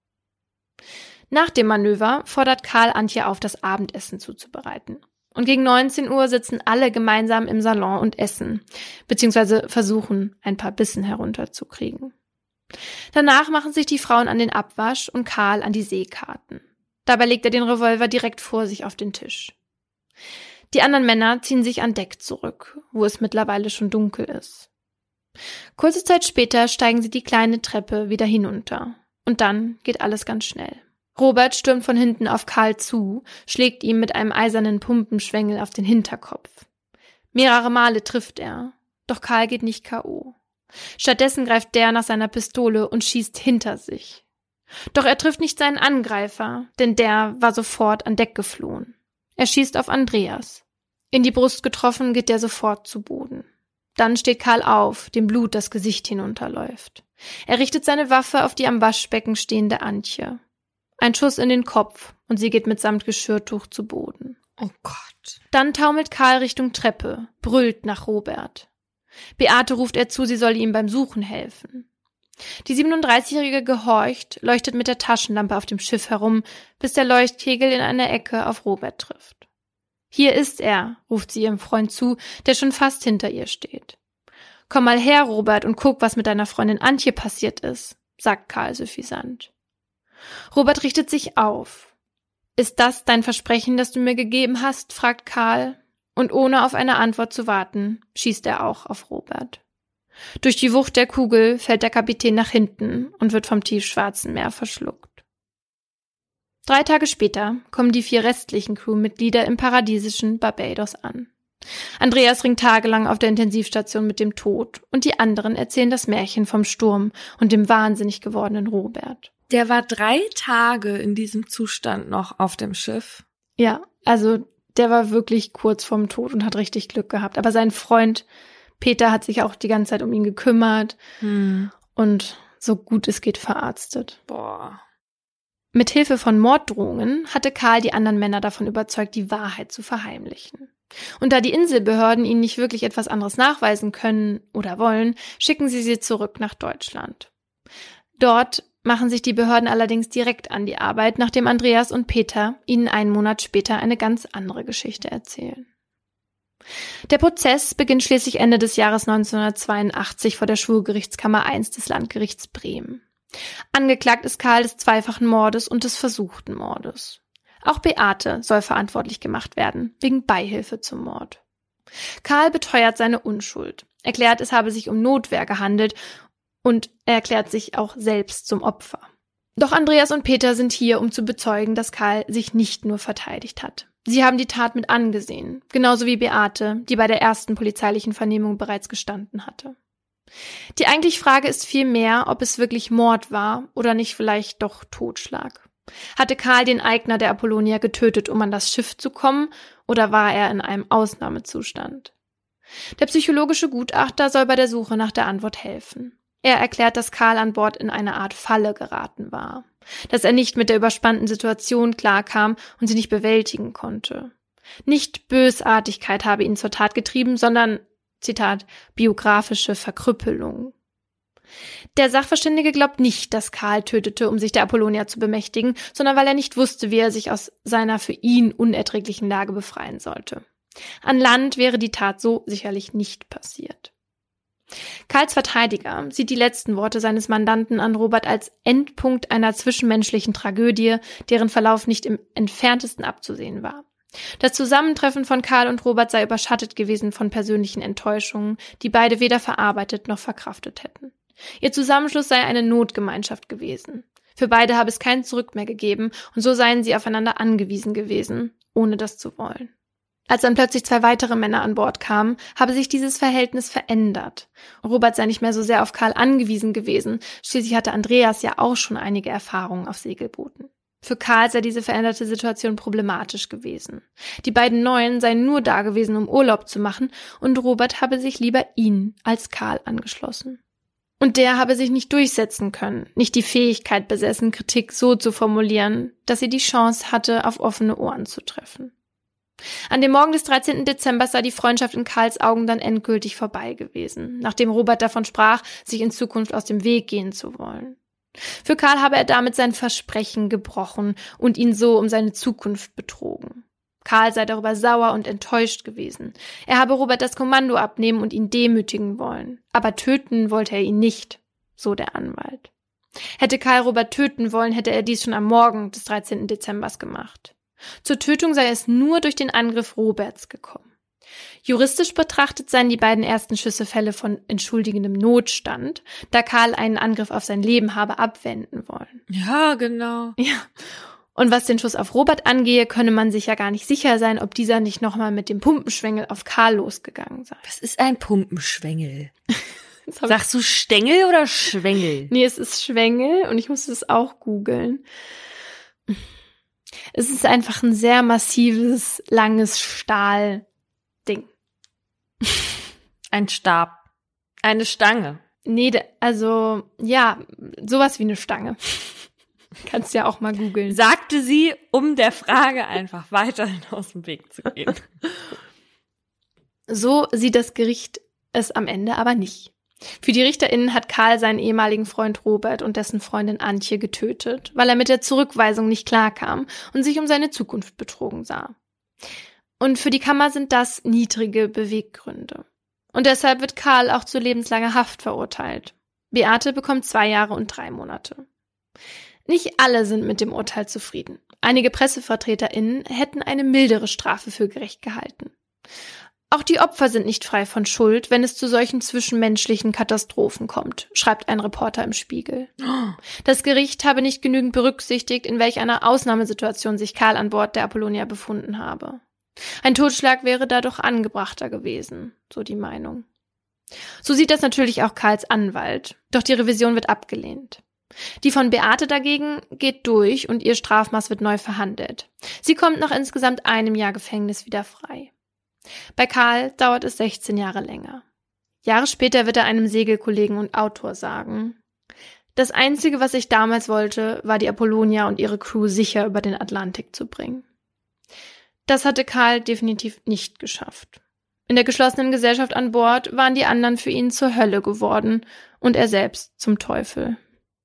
Nach dem Manöver fordert Karl Antje auf, das Abendessen zuzubereiten. Und gegen neunzehn Uhr sitzen alle gemeinsam im Salon und essen, beziehungsweise versuchen, ein paar Bissen herunterzukriegen. Danach machen sich die Frauen an den Abwasch und Karl an die Seekarten. Dabei legt er den Revolver direkt vor sich auf den Tisch. Die anderen Männer ziehen sich an Deck zurück, wo es mittlerweile schon dunkel ist. Kurze Zeit später steigen sie die kleine Treppe wieder hinunter. Und dann geht alles ganz schnell. Robert stürmt von hinten auf Karl zu, schlägt ihm mit einem eisernen Pumpenschwengel auf den Hinterkopf. Mehrere Male trifft er, doch Karl geht nicht K O Stattdessen greift der nach seiner Pistole und schießt hinter sich. Doch er trifft nicht seinen Angreifer, denn der war sofort an Deck geflohen. Er schießt auf Andreas. In die Brust getroffen geht der sofort zu Boden. Dann steht Karl auf, dem Blut das Gesicht hinunterläuft. Er richtet seine Waffe auf die am Waschbecken stehende Antje. Ein Schuss in den Kopf und sie geht mitsamt Geschirrtuch zu Boden. Oh Gott. Dann taumelt Karl Richtung Treppe, brüllt nach Robert. Beate ruft er zu, sie solle ihm beim Suchen helfen. Die siebenunddreißigjährige gehorcht, leuchtet mit der Taschenlampe auf dem Schiff herum, bis der Leuchtkegel in einer Ecke auf Robert trifft. »Hier ist er«, ruft sie ihrem Freund zu, der schon fast hinter ihr steht. »Komm mal her, Robert, und guck, was mit deiner Freundin Antje passiert ist«, sagt Karl suffisant. Robert richtet sich auf. »Ist das dein Versprechen, das du mir gegeben hast?«, fragt Karl, und ohne auf eine Antwort zu warten, schießt er auch auf Robert. Durch die Wucht der Kugel fällt der Kapitän nach hinten und wird vom tiefschwarzen Meer verschluckt. Drei Tage später kommen die vier restlichen Crewmitglieder im paradiesischen Barbados an. Andreas ringt tagelang auf der Intensivstation mit dem Tod und die anderen erzählen das Märchen vom Sturm und dem wahnsinnig gewordenen Robert. Der war drei Tage in diesem Zustand noch auf dem Schiff. Ja, also der war wirklich kurz vorm Tod und hat richtig Glück gehabt. Aber sein Freund Peter hat sich auch die ganze Zeit um ihn gekümmert hm. und so gut es geht verarztet. Boah. Mit Hilfe von Morddrohungen hatte Karl die anderen Männer davon überzeugt, die Wahrheit zu verheimlichen. Und da die Inselbehörden ihnen nicht wirklich etwas anderes nachweisen können oder wollen, schicken sie sie zurück nach Deutschland. Dort machen sich die Behörden allerdings direkt an die Arbeit, nachdem Andreas und Peter ihnen einen Monat später eine ganz andere Geschichte erzählen. Der Prozess beginnt schließlich Ende des Jahres neunzehnhundertzweiundachtzig vor der Schwurgerichtskammer eins des Landgerichts Bremen. Angeklagt ist Karl des zweifachen Mordes und des versuchten Mordes. Auch Beate soll verantwortlich gemacht werden, wegen Beihilfe zum Mord. Karl beteuert seine Unschuld, erklärt, es habe sich um Notwehr gehandelt und er erklärt sich auch selbst zum Opfer. Doch Andreas und Peter sind hier, um zu bezeugen, dass Karl sich nicht nur verteidigt hat. Sie haben die Tat mit angesehen, genauso wie Beate, die bei der ersten polizeilichen Vernehmung bereits gestanden hatte. Die eigentliche Frage ist vielmehr, ob es wirklich Mord war oder nicht vielleicht doch Totschlag. Hatte Karl den Eigner der Apollonia getötet, um an das Schiff zu kommen, oder war er in einem Ausnahmezustand? Der psychologische Gutachter soll bei der Suche nach der Antwort helfen. Er erklärt, dass Karl an Bord in eine Art Falle geraten war, dass er nicht mit der überspannten Situation klarkam und sie nicht bewältigen konnte. Nicht Bösartigkeit habe ihn zur Tat getrieben, sondern, Zitat, biografische Verkrüppelung. Der Sachverständige glaubt nicht, dass Karl tötete, um sich der Apollonia zu bemächtigen, sondern weil er nicht wusste, wie er sich aus seiner für ihn unerträglichen Lage befreien sollte. An Land wäre die Tat so sicherlich nicht passiert. Karls Verteidiger sieht die letzten Worte seines Mandanten an Robert als Endpunkt einer zwischenmenschlichen Tragödie, deren Verlauf nicht im entferntesten abzusehen war. Das Zusammentreffen von Karl und Robert sei überschattet gewesen von persönlichen Enttäuschungen, die beide weder verarbeitet noch verkraftet hätten. Ihr Zusammenschluss sei eine Notgemeinschaft gewesen. Für beide habe es kein Zurück mehr gegeben und so seien sie aufeinander angewiesen gewesen, ohne das zu wollen. Als dann plötzlich zwei weitere Männer an Bord kamen, habe sich dieses Verhältnis verändert. Robert sei nicht mehr so sehr auf Karl angewiesen gewesen, schließlich hatte Andreas ja auch schon einige Erfahrungen auf Segelbooten. Für Karl sei diese veränderte Situation problematisch gewesen. Die beiden Neuen seien nur da gewesen, um Urlaub zu machen, und Robert habe sich lieber ihn als Karl angeschlossen. Und der habe sich nicht durchsetzen können, nicht die Fähigkeit besessen, Kritik so zu formulieren, dass sie die Chance hatte, auf offene Ohren zu treffen. An dem Morgen des dreizehnten Dezember sei die Freundschaft in Karls Augen dann endgültig vorbei gewesen, nachdem Robert davon sprach, sich in Zukunft aus dem Weg gehen zu wollen. Für Karl habe er damit sein Versprechen gebrochen und ihn so um seine Zukunft betrogen. Karl sei darüber sauer und enttäuscht gewesen. Er habe Robert das Kommando abnehmen und ihn demütigen wollen. Aber töten wollte er ihn nicht, so der Anwalt. Hätte Karl Robert töten wollen, hätte er dies schon am Morgen des dreizehnten Dezember gemacht. Zur Tötung sei es nur durch den Angriff Roberts gekommen. Juristisch betrachtet seien die beiden ersten Schüsse Fälle von entschuldigendem Notstand, da Karl einen Angriff auf sein Leben habe abwenden wollen. Ja, genau. Ja. Und was den Schuss auf Robert angehe, könne man sich ja gar nicht sicher sein, ob dieser nicht nochmal mit dem Pumpenschwengel auf Karl losgegangen sei. Was ist ein Pumpenschwengel? Sagst du Stängel oder Schwengel? Nee, es ist Schwengel und ich musste es auch googeln. Es ist einfach ein sehr massives, langes Stahlding. Ein Stab. Eine Stange. Nee, also, ja, sowas wie eine Stange. Kannst ja auch mal googeln. Sagte sie, um der Frage einfach weiterhin aus dem Weg zu gehen. So sieht das Gericht es am Ende aber nicht. Für die RichterInnen hat Karl seinen ehemaligen Freund Robert und dessen Freundin Antje getötet, weil er mit der Zurückweisung nicht klarkam und sich um seine Zukunft betrogen sah. Und für die Kammer sind das niedrige Beweggründe. Und deshalb wird Karl auch zu lebenslanger Haft verurteilt. Beate bekommt zwei Jahre und drei Monate. Nicht alle sind mit dem Urteil zufrieden. Einige PressevertreterInnen hätten eine mildere Strafe für gerecht gehalten. Auch die Opfer sind nicht frei von Schuld, wenn es zu solchen zwischenmenschlichen Katastrophen kommt, schreibt ein Reporter im Spiegel. Das Gericht habe nicht genügend berücksichtigt, in welch einer Ausnahmesituation sich Karl an Bord der Apollonia befunden habe. Ein Totschlag wäre dadurch angebrachter gewesen, so die Meinung. So sieht das natürlich auch Karls Anwalt, doch die Revision wird abgelehnt. Die von Beate dagegen geht durch und ihr Strafmaß wird neu verhandelt. Sie kommt nach insgesamt einem Jahr Gefängnis wieder frei. Bei Karl dauert es sechzehn Jahre länger. Jahre später wird er einem Segelkollegen und Autor sagen: Das Einzige, was ich damals wollte, war die Apollonia und ihre Crew sicher über den Atlantik zu bringen. Das hatte Karl definitiv nicht geschafft. In der geschlossenen Gesellschaft an Bord waren die anderen für ihn zur Hölle geworden und er selbst zum Teufel.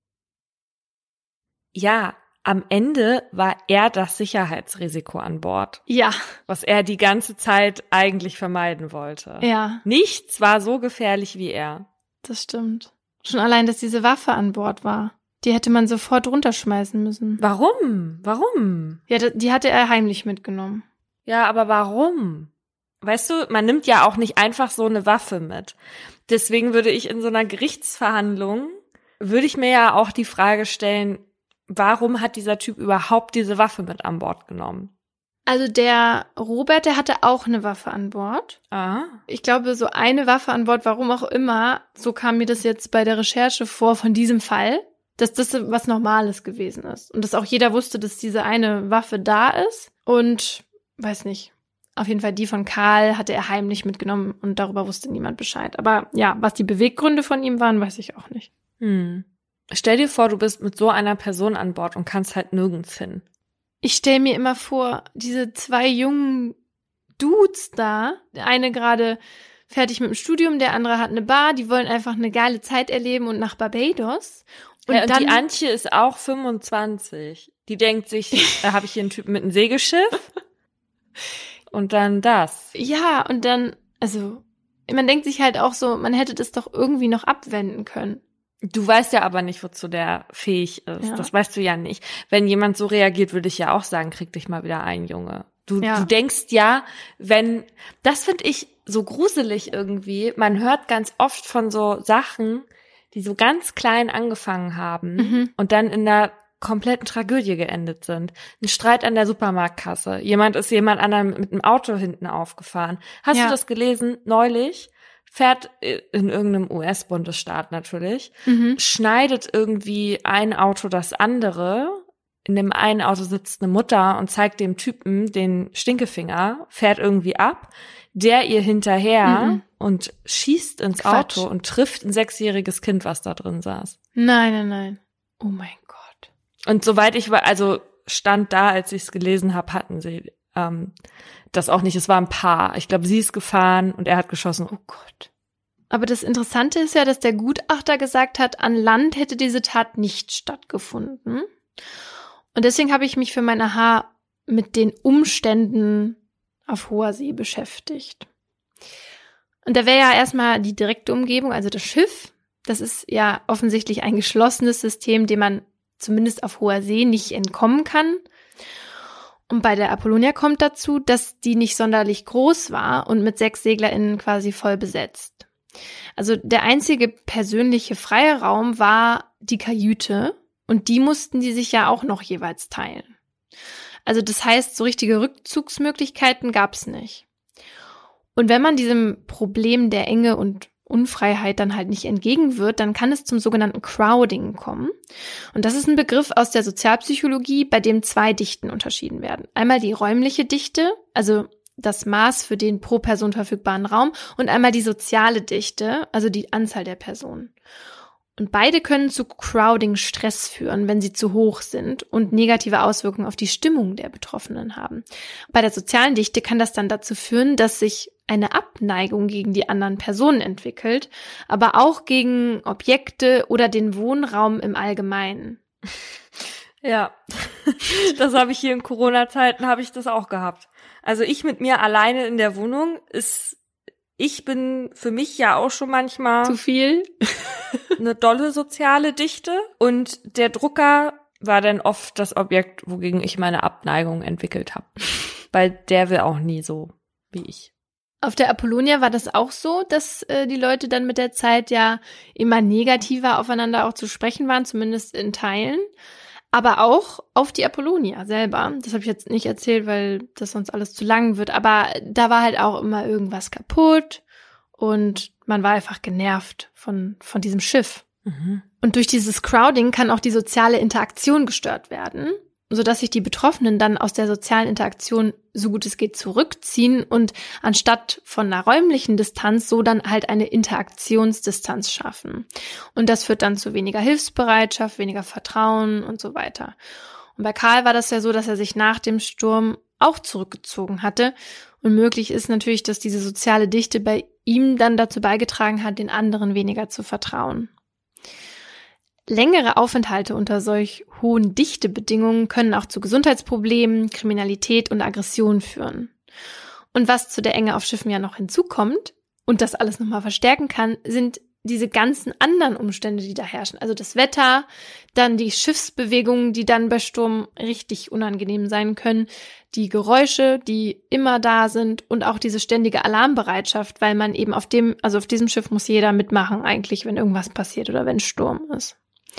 Ja, am Ende war er das Sicherheitsrisiko an Bord. Ja. Was er die ganze Zeit eigentlich vermeiden wollte. Ja. Nichts war so gefährlich wie er. Das stimmt. Schon allein, dass diese Waffe an Bord war. Die hätte man sofort runterschmeißen müssen. Warum? Warum? Ja, die hatte er heimlich mitgenommen. Ja, aber warum? Weißt du, man nimmt ja auch nicht einfach so eine Waffe mit. Deswegen würde ich in so einer Gerichtsverhandlung, würde ich mir ja auch die Frage stellen, warum hat dieser Typ überhaupt diese Waffe mit an Bord genommen? Also der Robert, der hatte auch eine Waffe an Bord. Ah. Ich glaube, so eine Waffe an Bord, warum auch immer, so kam mir das jetzt bei der Recherche vor von diesem Fall, dass das was Normales gewesen ist. Und dass auch jeder wusste, dass diese eine Waffe da ist. Und, weiß nicht, auf jeden Fall die von Karl hatte er heimlich mitgenommen und darüber wusste niemand Bescheid. Aber ja, was die Beweggründe von ihm waren, weiß ich auch nicht. Hm. Stell dir vor, du bist mit so einer Person an Bord und kannst halt nirgends hin. Ich stell mir immer vor, diese zwei jungen Dudes da, der eine gerade fertig mit dem Studium, der andere hat eine Bar, die wollen einfach eine geile Zeit erleben und nach Barbados. Und, ja, und dann, die Antje ist auch fünfundzwanzig. Die denkt sich, da habe ich hier einen Typen mit einem Segelschiff und dann das. Ja, und dann, also man denkt sich halt auch so, man hätte das doch irgendwie noch abwenden können. Du weißt ja aber nicht, wozu der fähig ist. Ja. Das weißt du ja nicht. Wenn jemand so reagiert, würde ich ja auch sagen, krieg dich mal wieder ein, Junge. Du, ja. du denkst ja, wenn, das finde ich so gruselig irgendwie. Man hört ganz oft von so Sachen, die so ganz klein angefangen haben mhm. und dann in der kompletten Tragödie geendet sind. Ein Streit an der Supermarktkasse. Jemand ist jemand anderem mit einem Auto hinten aufgefahren. Hast ja. du das gelesen neulich? Fährt in irgendeinem U S-Bundesstaat natürlich, mhm. schneidet irgendwie ein Auto das andere. In dem einen Auto sitzt eine Mutter und zeigt dem Typen den Stinkefinger, fährt irgendwie ab, der ihr hinterher mhm. und schießt ins Quatsch. Auto und trifft ein sechsjähriges Kind, was da drin saß. Nein, nein, nein. Oh mein Gott. Und soweit ich war, also stand da, als ich es gelesen habe, hatten sie ähm, das auch nicht. Es war ein Paar. Ich glaube, sie ist gefahren und er hat geschossen. Oh Gott. Aber das Interessante ist ja, dass der Gutachter gesagt hat, an Land hätte diese Tat nicht stattgefunden. Und deswegen habe ich mich für mein Aha mit den Umständen auf hoher See beschäftigt. Und da wäre ja erstmal die direkte Umgebung, also das Schiff. Das ist ja offensichtlich ein geschlossenes System, dem man zumindest auf hoher See nicht entkommen kann. Und bei der Apollonia kommt dazu, dass die nicht sonderlich groß war und mit sechs SeglerInnen quasi voll besetzt. Also der einzige persönliche freie Raum war die Kajüte und die mussten die sich ja auch noch jeweils teilen. Also das heißt, so richtige Rückzugsmöglichkeiten gab es nicht. Und wenn man diesem Problem der Enge und Unfreiheit dann halt nicht entgegenwirkt, dann kann es zum sogenannten Crowding kommen. Und das ist ein Begriff aus der Sozialpsychologie, bei dem zwei Dichten unterschieden werden. Einmal die räumliche Dichte, also das Maß für den pro Person verfügbaren Raum, und einmal die soziale Dichte, also die Anzahl der Personen. Und beide können zu Crowding-Stress führen, wenn sie zu hoch sind und negative Auswirkungen auf die Stimmung der Betroffenen haben. Bei der sozialen Dichte kann das dann dazu führen, dass sich eine Abneigung gegen die anderen Personen entwickelt, aber auch gegen Objekte oder den Wohnraum im Allgemeinen. Ja, das habe ich hier in Corona-Zeiten, habe ich das auch gehabt. Also ich mit mir alleine in der Wohnung ist, ich bin für mich ja auch schon manchmal zu viel, eine dolle soziale Dichte, und der Drucker war dann oft das Objekt, wogegen ich meine Abneigung entwickelt habe. Weil der will auch nie so wie ich. Auf der Apollonia war das auch so, dass äh, die Leute dann mit der Zeit ja immer negativer aufeinander auch zu sprechen waren, zumindest in Teilen. Aber auch auf die Apollonia selber. Das habe ich jetzt nicht erzählt, weil das sonst alles zu lang wird. Aber da war halt auch immer irgendwas kaputt und man war einfach genervt von, von diesem Schiff. Mhm. Und durch dieses Crowding kann auch die soziale Interaktion gestört werden, sodass sich die Betroffenen dann aus der sozialen Interaktion so gut es geht zurückziehen und anstatt von einer räumlichen Distanz so dann halt eine Interaktionsdistanz schaffen. Und das führt dann zu weniger Hilfsbereitschaft, weniger Vertrauen und so weiter. Und bei Karl war das ja so, dass er sich nach dem Sturm auch zurückgezogen hatte. Und möglich ist natürlich, dass diese soziale Dichte bei ihm dann dazu beigetragen hat, den anderen weniger zu vertrauen. Längere Aufenthalte unter solch hohen Dichtebedingungen können auch zu Gesundheitsproblemen, Kriminalität und Aggression führen. Und was zu der Enge auf Schiffen ja noch hinzukommt und das alles nochmal verstärken kann, sind diese ganzen anderen Umstände, die da herrschen. Also das Wetter, dann die Schiffsbewegungen, die dann bei Sturm richtig unangenehm sein können, die Geräusche, die immer da sind und auch diese ständige Alarmbereitschaft, weil man eben auf dem, also auf diesem Schiff muss jeder mitmachen eigentlich, wenn irgendwas passiert oder wenn Sturm ist.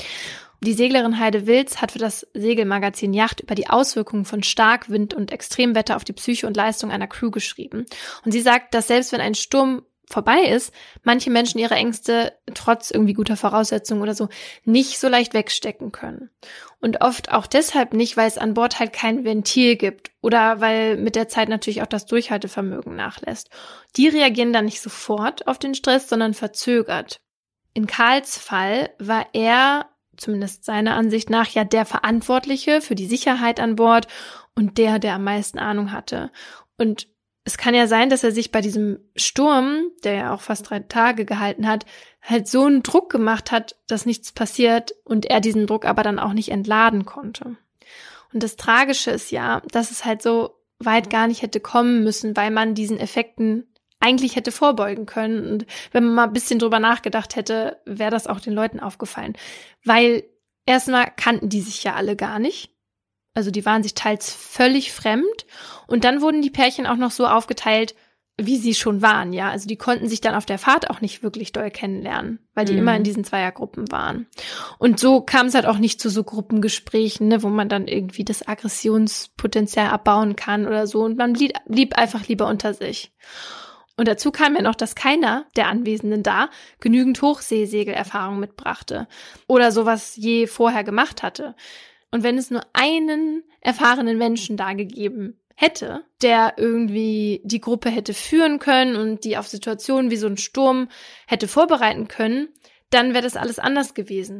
Die Seglerin Heide Wilz hat für das Segelmagazin Yacht über die Auswirkungen von Starkwind und Extremwetter auf die Psyche und Leistung einer Crew geschrieben. Und sie sagt, dass selbst wenn ein Sturm vorbei ist, manche Menschen ihre Ängste trotz irgendwie guter Voraussetzungen oder so nicht so leicht wegstecken können. Und oft auch deshalb nicht, weil es an Bord halt kein Ventil gibt oder weil mit der Zeit natürlich auch das Durchhaltevermögen nachlässt. Die reagieren dann nicht sofort auf den Stress, sondern verzögert. In Karls Fall war er, zumindest seiner Ansicht nach, ja der Verantwortliche für die Sicherheit an Bord und der, der am meisten Ahnung hatte. Und es kann ja sein, dass er sich bei diesem Sturm, der ja auch fast drei Tage gehalten hat, halt so einen Druck gemacht hat, dass nichts passiert und er diesen Druck aber dann auch nicht entladen konnte. Und das Tragische ist ja, dass es halt so weit gar nicht hätte kommen müssen, weil man diesen Effekten eigentlich hätte vorbeugen können. Und wenn man mal ein bisschen drüber nachgedacht hätte, wäre das auch den Leuten aufgefallen. Weil erstmal kannten die sich ja alle gar nicht. Also die waren sich teils völlig fremd. Und dann wurden die Pärchen auch noch so aufgeteilt, wie sie schon waren, ja. Also die konnten sich dann auf der Fahrt auch nicht wirklich doll kennenlernen, weil die mhm. immer in diesen Zweiergruppen waren. Und so kam es halt auch nicht zu so Gruppengesprächen, ne, wo man dann irgendwie das Aggressionspotenzial abbauen kann oder so. Und man blieb, blieb einfach lieber unter sich. Und dazu kam ja noch, dass keiner der Anwesenden da genügend Hochseesegelerfahrung mitbrachte oder sowas je vorher gemacht hatte. Und wenn es nur einen erfahrenen Menschen da gegeben hätte, der irgendwie die Gruppe hätte führen können und die auf Situationen wie so ein Sturm hätte vorbereiten können, dann wäre das alles anders gewesen.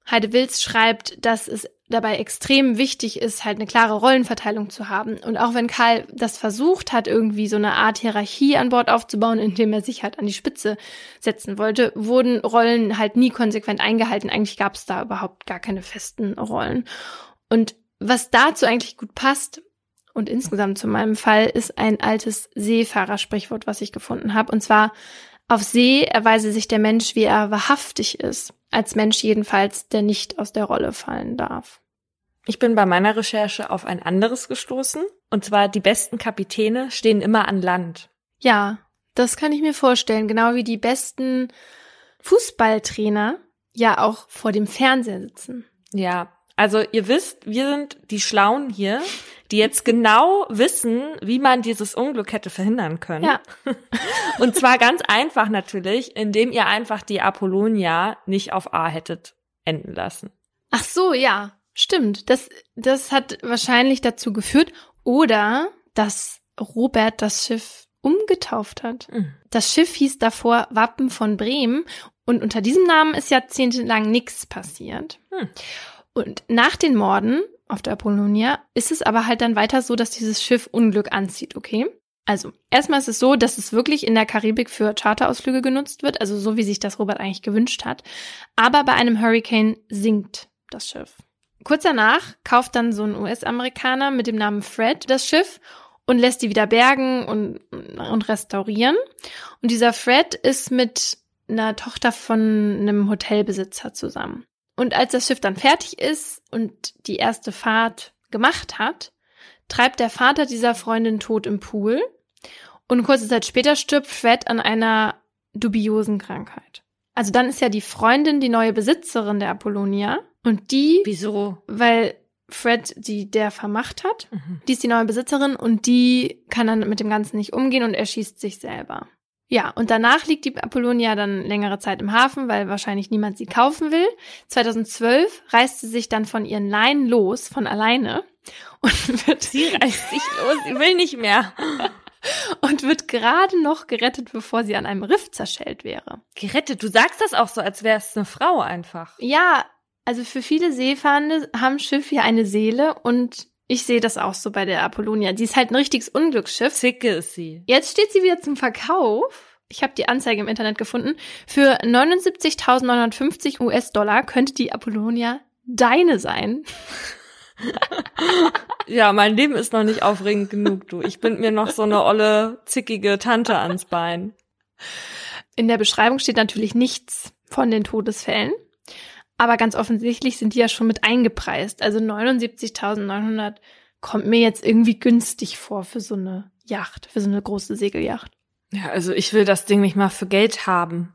Heide Wilz schreibt, dass es dabei extrem wichtig ist, halt eine klare Rollenverteilung zu haben. Und auch wenn Karl das versucht hat, irgendwie so eine Art Hierarchie an Bord aufzubauen, indem er sich halt an die Spitze setzen wollte, wurden Rollen halt nie konsequent eingehalten. Eigentlich gab es da überhaupt gar keine festen Rollen. Und was dazu eigentlich gut passt und insgesamt zu meinem Fall, ist ein altes Seefahrersprichwort, was ich gefunden habe. Und zwar: Auf See erweise sich der Mensch, wie er wahrhaftig ist. Als Mensch jedenfalls, der nicht aus der Rolle fallen darf. Ich bin bei meiner Recherche auf ein anderes gestoßen. Und zwar: Die besten Kapitäne stehen immer an Land. Ja, das kann ich mir vorstellen. Genau wie die besten Fußballtrainer ja auch vor dem Fernseher sitzen. Ja, also ihr wisst, wir sind die Schlauen hier, die jetzt genau wissen, wie man dieses Unglück hätte verhindern können. Ja. Und zwar ganz einfach natürlich, indem ihr einfach die Apollonia nicht auf A hättet enden lassen. Ach so, ja, stimmt. Das, das hat wahrscheinlich dazu geführt, oder dass Robert das Schiff umgetauft hat. Mhm. Das Schiff hieß davor Wappen von Bremen und unter diesem Namen ist jahrzehntelang nichts passiert. Mhm. Und nach den Morden auf der Apollonia ist es aber halt dann weiter so, dass dieses Schiff Unglück anzieht, okay? Also, erstmal ist es so, dass es wirklich in der Karibik für Charterausflüge genutzt wird, also so, wie sich das Robert eigentlich gewünscht hat. Aber bei einem Hurricane sinkt das Schiff. Kurz danach kauft dann so ein U S-Amerikaner mit dem Namen Fred das Schiff und lässt die wieder bergen und, und restaurieren. Und dieser Fred ist mit einer Tochter von einem Hotelbesitzer zusammen. Und als das Schiff dann fertig ist und die erste Fahrt gemacht hat, treibt der Vater dieser Freundin tot im Pool und kurze Zeit später stirbt Fred an einer dubiosen Krankheit. Also dann ist ja die Freundin die neue Besitzerin der Apollonia und die... Wieso? Weil Fred die der vermacht hat. Mhm. Die ist die neue Besitzerin und die kann dann mit dem Ganzen nicht umgehen und erschießt sich selber. Ja, und danach liegt die Apollonia dann längere Zeit im Hafen, weil wahrscheinlich niemand sie kaufen will. zweitausendzwölf reißt sie sich dann von ihren Leinen los, von alleine. Und wird sie reißt sich los, sie will nicht mehr. Und wird gerade noch gerettet, bevor sie an einem Riff zerschellt wäre. Gerettet? Du sagst das auch so, als wäre es eine Frau einfach. Ja, also für viele Seefahrende haben Schiffe ja eine Seele und ich sehe das auch so bei der Apollonia. Die ist halt ein richtiges Unglücksschiff. Zicke ist sie. Jetzt steht sie wieder zum Verkauf. Ich habe die Anzeige im Internet gefunden. Für neunundsiebzigtausendneunhundertfünfzig US-Dollar könnte die Apollonia deine sein. Ja, mein Leben ist noch nicht aufregend genug, du. Ich bind mir noch so eine olle, zickige Tante ans Bein. In der Beschreibung steht natürlich nichts von den Todesfällen. Aber ganz offensichtlich sind die ja schon mit eingepreist. Also neunundsiebzigtausendneunhundert kommt mir jetzt irgendwie günstig vor für so eine Yacht, für so eine große Segelyacht. Ja, also ich will das Ding nicht mal für Geld haben.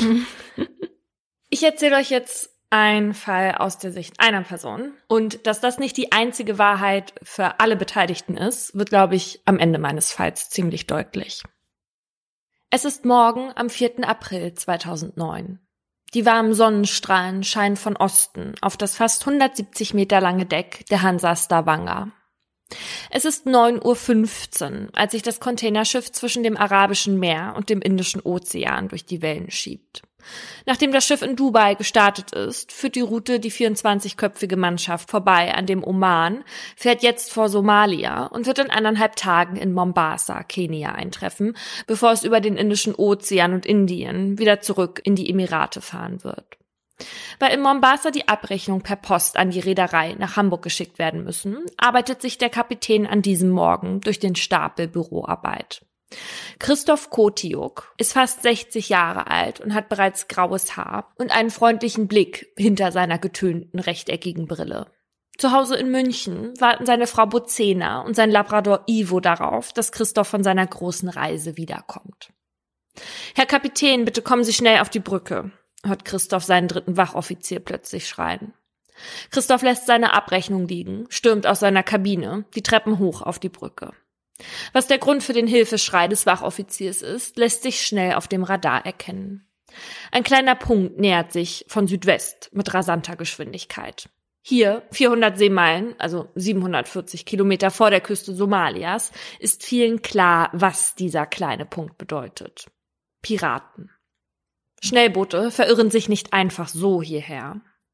Ich erzähle euch jetzt einen Fall aus der Sicht einer Person. Und dass das nicht die einzige Wahrheit für alle Beteiligten ist, wird, glaube ich, am Ende meines Falls ziemlich deutlich. Es ist morgen am vierten April zweitausendneun. Die warmen Sonnenstrahlen scheinen von Osten auf das fast hundertsiebzig Meter lange Deck der Hansa Stavanger. Es ist neun Uhr fünfzehn, als sich das Containerschiff zwischen dem Arabischen Meer und dem Indischen Ozean durch die Wellen schiebt. Nachdem das Schiff in Dubai gestartet ist, führt die Route die vierundzwanzigköpfige Mannschaft vorbei an dem Oman, fährt jetzt vor Somalia und wird in eineinhalb Tagen in Mombasa, Kenia eintreffen, bevor es über den Indischen Ozean und Indien wieder zurück in die Emirate fahren wird. Weil in Mombasa die Abrechnung per Post an die Reederei nach Hamburg geschickt werden müssen, arbeitet sich der Kapitän an diesem Morgen durch den Stapel Büroarbeit. Christoph Kotiuk ist fast sechzig Jahre alt und hat bereits graues Haar und einen freundlichen Blick hinter seiner getönten rechteckigen Brille. Zu Hause in München warten seine Frau Bozena und sein Labrador Ivo darauf, dass Christoph von seiner großen Reise wiederkommt. »Herr Kapitän, bitte kommen Sie schnell auf die Brücke«, hört Christoph seinen dritten Wachoffizier plötzlich schreien. Christoph lässt seine Abrechnung liegen, stürmt aus seiner Kabine, die Treppen hoch auf die Brücke. Was der Grund für den Hilfeschrei des Wachoffiziers ist, lässt sich schnell auf dem Radar erkennen. Ein kleiner Punkt nähert sich von Südwest mit rasanter Geschwindigkeit. Hier, vierhundert Seemeilen, also siebenhundertvierzig Kilometer vor der Küste Somalias, ist vielen klar, was dieser kleine Punkt bedeutet. Piraten. Schnellboote verirren sich nicht einfach so hierher.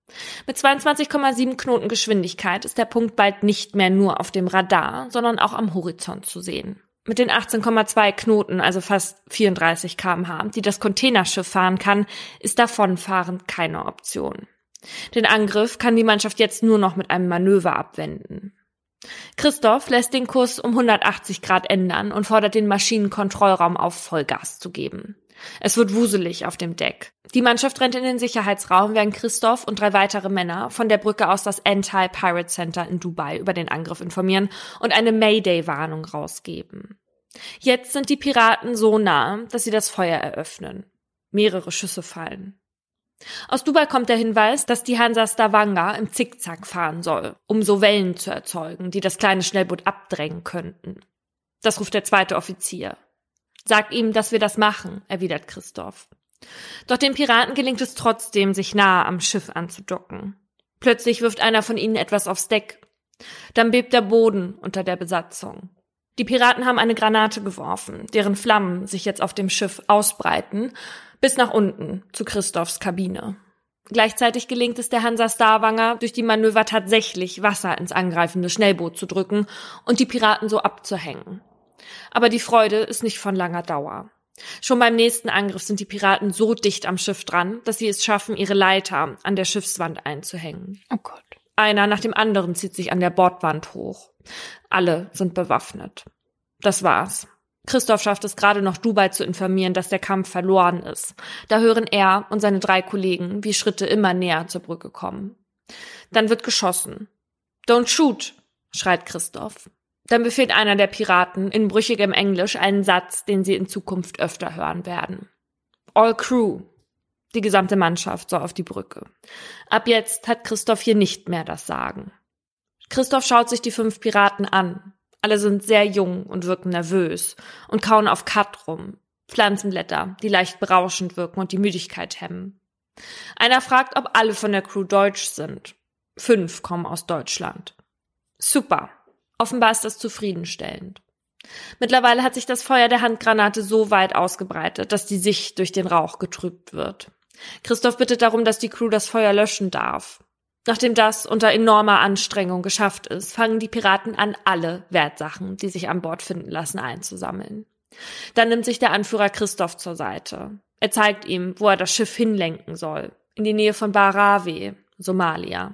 Mit zweiundzwanzig Komma sieben Knoten Geschwindigkeit ist der Punkt bald nicht mehr nur auf dem Radar, sondern auch am Horizont zu sehen. Mit den achtzehn Komma zwei Knoten, also fast vierunddreißig Kilometer pro Stunde, die das Containerschiff fahren kann, ist Davonfahren keine Option. Den Angriff kann die Mannschaft jetzt nur noch mit einem Manöver abwenden. Christoph lässt den Kurs um hundertachtzig Grad ändern und fordert den Maschinenkontrollraum auf, Vollgas zu geben. Es wird wuselig auf dem Deck. Die Mannschaft rennt in den Sicherheitsraum, während Christoph und drei weitere Männer von der Brücke aus das Anti-Pirate Center in Dubai über den Angriff informieren und eine Mayday-Warnung rausgeben. Jetzt sind die Piraten so nah, dass sie das Feuer eröffnen. Mehrere Schüsse fallen. Aus Dubai kommt der Hinweis, dass die Hansa Stavanger im Zickzack fahren soll, um so Wellen zu erzeugen, die das kleine Schnellboot abdrängen könnten. Das ruft der zweite Offizier. Sagt ihm, dass wir das machen, erwidert Christoph. Doch den Piraten gelingt es trotzdem, sich nahe am Schiff anzudocken. Plötzlich wirft einer von ihnen etwas aufs Deck. Dann bebt der Boden unter der Besatzung. Die Piraten haben eine Granate geworfen, deren Flammen sich jetzt auf dem Schiff ausbreiten, bis nach unten zu Christophs Kabine. Gleichzeitig gelingt es der Hansa Stavanger, durch die Manöver tatsächlich Wasser ins angreifende Schnellboot zu drücken und die Piraten so abzuhängen. Aber die Freude ist nicht von langer Dauer. Schon beim nächsten Angriff sind die Piraten so dicht am Schiff dran, dass sie es schaffen, ihre Leiter an der Schiffswand einzuhängen. Oh Gott. Einer nach dem anderen zieht sich an der Bordwand hoch. Alle sind bewaffnet. Das war's. Christoph schafft es gerade noch, Dubai zu informieren, dass der Kampf verloren ist. Da hören er und seine drei Kollegen, wie Schritte immer näher zur Brücke kommen. Dann wird geschossen. Don't shoot, schreit Christoph. Dann befehlt einer der Piraten in brüchigem Englisch einen Satz, den sie in Zukunft öfter hören werden. All crew. Die gesamte Mannschaft soll auf die Brücke. Ab jetzt hat Christoph hier nicht mehr das Sagen. Christoph schaut sich die fünf Piraten an. Alle sind sehr jung und wirken nervös und kauen auf Kat rum. Pflanzenblätter, die leicht berauschend wirken und die Müdigkeit hemmen. Einer fragt, ob alle von der Crew deutsch sind. Fünf kommen aus Deutschland. Super. Offenbar ist das zufriedenstellend. Mittlerweile hat sich das Feuer der Handgranate so weit ausgebreitet, dass die Sicht durch den Rauch getrübt wird. Christoph bittet darum, dass die Crew das Feuer löschen darf. Nachdem das unter enormer Anstrengung geschafft ist, fangen die Piraten an, alle Wertsachen, die sich an Bord finden lassen, einzusammeln. Dann nimmt sich der Anführer Christoph zur Seite. Er zeigt ihm, wo er das Schiff hinlenken soll. In die Nähe von Barawe, Somalia.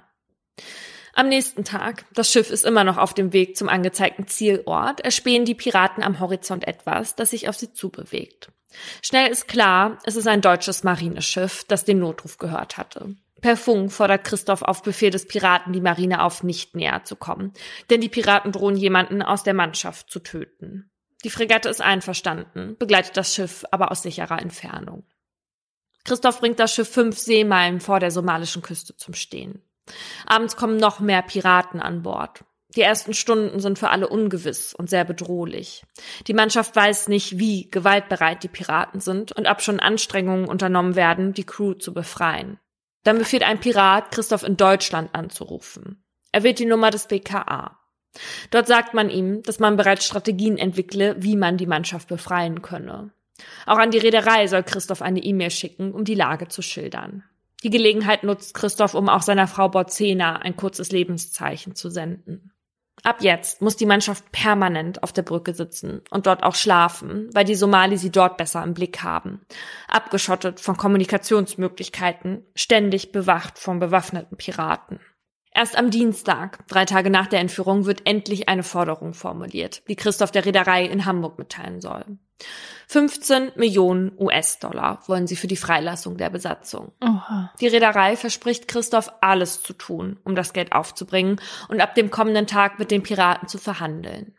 Am nächsten Tag, das Schiff ist immer noch auf dem Weg zum angezeigten Zielort, erspähen die Piraten am Horizont etwas, das sich auf sie zubewegt. Schnell ist klar, es ist ein deutsches Marineschiff, das den Notruf gehört hatte. Per Funk fordert Christoph auf Befehl des Piraten die Marine auf, nicht näher zu kommen, denn die Piraten drohen jemanden aus der Mannschaft zu töten. Die Fregatte ist einverstanden, begleitet das Schiff aber aus sicherer Entfernung. Christoph bringt das Schiff fünf Seemeilen vor der somalischen Küste zum Stehen. Abends kommen noch mehr Piraten an Bord. Die ersten Stunden sind für alle ungewiss und sehr bedrohlich. Die Mannschaft weiß nicht, wie gewaltbereit die Piraten sind und ob schon Anstrengungen unternommen werden, die Crew zu befreien. Dann befiehlt ein Pirat, Christoph in Deutschland anzurufen. Er wählt die Nummer des B K A. Dort sagt man ihm, dass man bereits Strategien entwickle, wie man die Mannschaft befreien könne. Auch an die Reederei soll Christoph eine E-Mail schicken, um die Lage zu schildern. Die Gelegenheit nutzt Christoph, um auch seiner Frau Borzena ein kurzes Lebenszeichen zu senden. Ab jetzt muss die Mannschaft permanent auf der Brücke sitzen und dort auch schlafen, weil die Somali sie dort besser im Blick haben. Abgeschottet von Kommunikationsmöglichkeiten, ständig bewacht von bewaffneten Piraten. Erst am Dienstag, drei Tage nach der Entführung, wird endlich eine Forderung formuliert, die Christoph der Reederei in Hamburg mitteilen soll. fünfzehn Millionen U S-Dollar wollen sie für die Freilassung der Besatzung. Oha. Die Reederei verspricht Christoph, alles zu tun, um das Geld aufzubringen und ab dem kommenden Tag mit den Piraten zu verhandeln.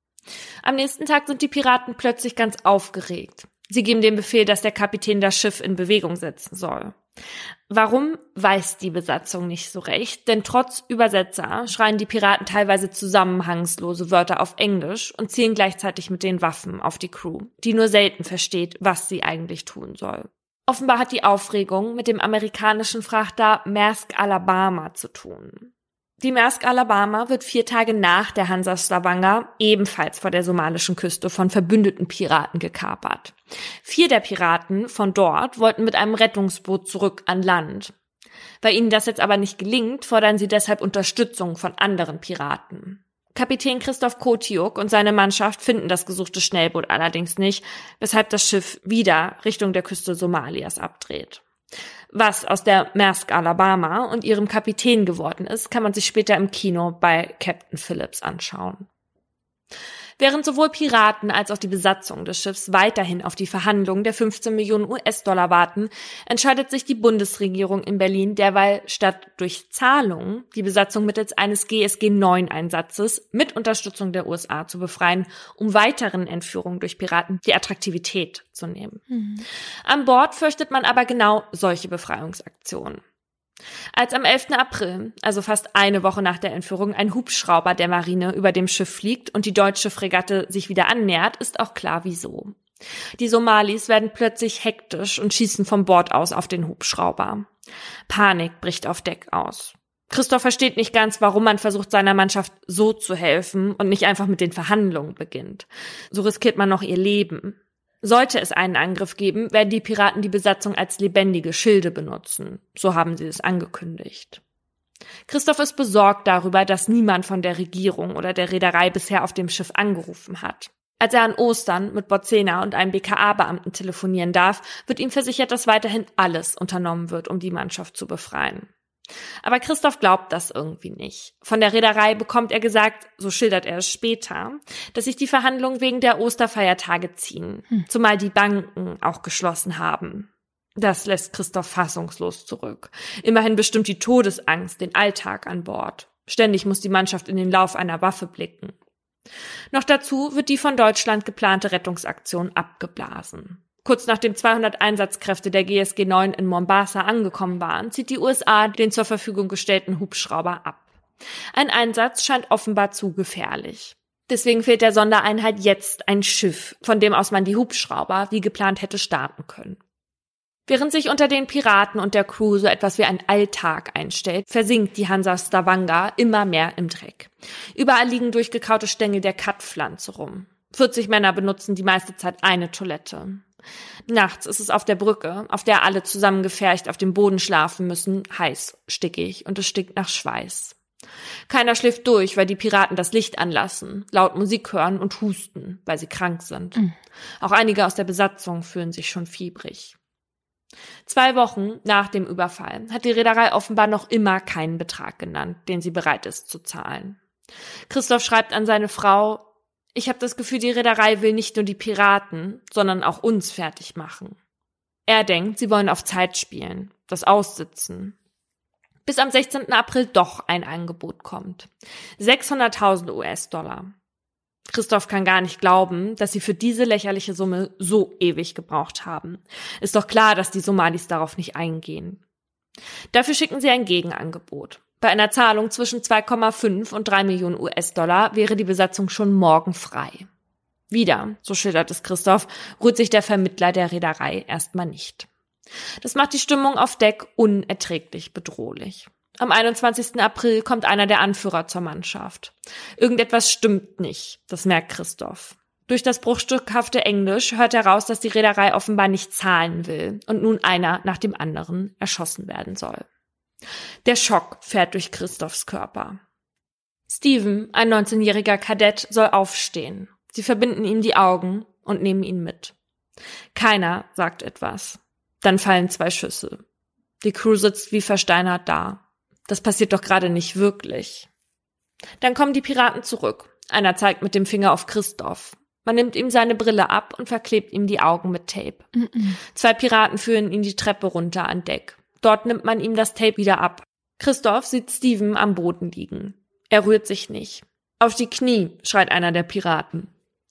Am nächsten Tag sind die Piraten plötzlich ganz aufgeregt. Sie geben den Befehl, dass der Kapitän das Schiff in Bewegung setzen soll. Warum, weiß die Besatzung nicht so recht, denn trotz Übersetzer schreien die Piraten teilweise zusammenhangslose Wörter auf Englisch und zielen gleichzeitig mit den Waffen auf die Crew, die nur selten versteht, was sie eigentlich tun soll. Offenbar hat die Aufregung mit dem amerikanischen Frachter Maersk Alabama zu tun. Die Maersk Alabama wird vier Tage nach der Hansa Stavanger ebenfalls vor der somalischen Küste von verbündeten Piraten gekapert. Vier der Piraten von dort wollten mit einem Rettungsboot zurück an Land. Weil ihnen das jetzt aber nicht gelingt, fordern sie deshalb Unterstützung von anderen Piraten. Kapitän Christoph Kotiuk und seine Mannschaft finden das gesuchte Schnellboot allerdings nicht, weshalb das Schiff wieder Richtung der Küste Somalias abdreht. Was aus der Maersk Alabama und ihrem Kapitän geworden ist, kann man sich später im Kino bei Captain Phillips anschauen. Während sowohl Piraten als auch die Besatzung des Schiffs weiterhin auf die Verhandlungen der fünfzehn Millionen US-Dollar warten, entscheidet sich die Bundesregierung in Berlin derweil statt durch Zahlungen die Besatzung mittels eines G S G neun Einsatzes mit Unterstützung der U S A zu befreien, um weiteren Entführungen durch Piraten die Attraktivität zu nehmen. Mhm. An Bord fürchtet man aber genau solche Befreiungsaktionen. Als am elften April, also fast eine Woche nach der Entführung, ein Hubschrauber der Marine über dem Schiff fliegt und die deutsche Fregatte sich wieder annähert, ist auch klar, wieso. Die Somalis werden plötzlich hektisch und schießen vom Bord aus auf den Hubschrauber. Panik bricht auf Deck aus. Christoph versteht nicht ganz, warum man versucht, seiner Mannschaft so zu helfen und nicht einfach mit den Verhandlungen beginnt. So riskiert man noch ihr Leben. Sollte es einen Angriff geben, werden die Piraten die Besatzung als lebendige Schilde benutzen. So haben sie es angekündigt. Christoph ist besorgt darüber, dass niemand von der Regierung oder der Reederei bisher auf dem Schiff angerufen hat. Als er an Ostern mit Bozena und einem B K A-Beamten telefonieren darf, wird ihm versichert, dass weiterhin alles unternommen wird, um die Mannschaft zu befreien. Aber Christoph glaubt das irgendwie nicht. Von der Reederei bekommt er gesagt, so schildert er es später, dass sich die Verhandlungen wegen der Osterfeiertage ziehen, hm. zumal die Banken auch geschlossen haben. Das lässt Christoph fassungslos zurück. Immerhin bestimmt die Todesangst den Alltag an Bord. Ständig muss die Mannschaft in den Lauf einer Waffe blicken. Noch dazu wird die von Deutschland geplante Rettungsaktion abgeblasen. Kurz nachdem zweihundert Einsatzkräfte der G S G neun in Mombasa angekommen waren, zieht die U S A den zur Verfügung gestellten Hubschrauber ab. Ein Einsatz scheint offenbar zu gefährlich. Deswegen fehlt der Sondereinheit jetzt ein Schiff, von dem aus man die Hubschrauber wie geplant hätte starten können. Während sich unter den Piraten und der Crew so etwas wie ein Alltag einstellt, versinkt die Hansa Stavanger immer mehr im Dreck. Überall liegen durchgekaute Stängel der Kat-Pflanze rum. vierzig Männer benutzen die meiste Zeit eine Toilette. Nachts ist es auf der Brücke, auf der alle zusammengefercht auf dem Boden schlafen müssen, heiß, stickig und es stinkt nach Schweiß. Keiner schläft durch, weil die Piraten das Licht anlassen, laut Musik hören und husten, weil sie krank sind. Mhm. Auch einige aus der Besatzung fühlen sich schon fiebrig. Zwei Wochen nach dem Überfall hat die Reederei offenbar noch immer keinen Betrag genannt, den sie bereit ist zu zahlen. Christoph schreibt an seine Frau: Ich habe das Gefühl, die Reederei will nicht nur die Piraten, sondern auch uns fertig machen. Er denkt, sie wollen auf Zeit spielen, das aussitzen. Bis am sechzehnten April doch ein Angebot kommt. sechshunderttausend US-Dollar. Christoph kann gar nicht glauben, dass sie für diese lächerliche Summe so ewig gebraucht haben. Ist doch klar, dass die Somalis darauf nicht eingehen. Dafür schicken sie ein Gegenangebot. Bei einer Zahlung zwischen zwei Komma fünf und drei Millionen US-Dollar wäre die Besatzung schon morgen frei. Wieder, so schildert es Christoph, rührt sich der Vermittler der Reederei erstmal nicht. Das macht die Stimmung auf Deck unerträglich bedrohlich. Am einundzwanzigsten April kommt einer der Anführer zur Mannschaft. Irgendetwas stimmt nicht, das merkt Christoph. Durch das bruchstückhafte Englisch hört er raus, dass die Reederei offenbar nicht zahlen will und nun einer nach dem anderen erschossen werden soll. Der Schock fährt durch Christophs Körper. Steven, ein neunzehnjähriger Kadett, soll aufstehen. Sie verbinden ihm die Augen und nehmen ihn mit. Keiner sagt etwas. Dann fallen zwei Schüsse. Die Crew sitzt wie versteinert da. Das passiert doch gerade nicht wirklich. Dann kommen die Piraten zurück. Einer zeigt mit dem Finger auf Christoph. Man nimmt ihm seine Brille ab und verklebt ihm die Augen mit Tape. Mm-mm. Zwei Piraten führen ihn die Treppe runter an Deck. Dort nimmt man ihm das Tape wieder ab. Christoph sieht Steven am Boden liegen. Er rührt sich nicht. Auf die Knie, schreit einer der Piraten.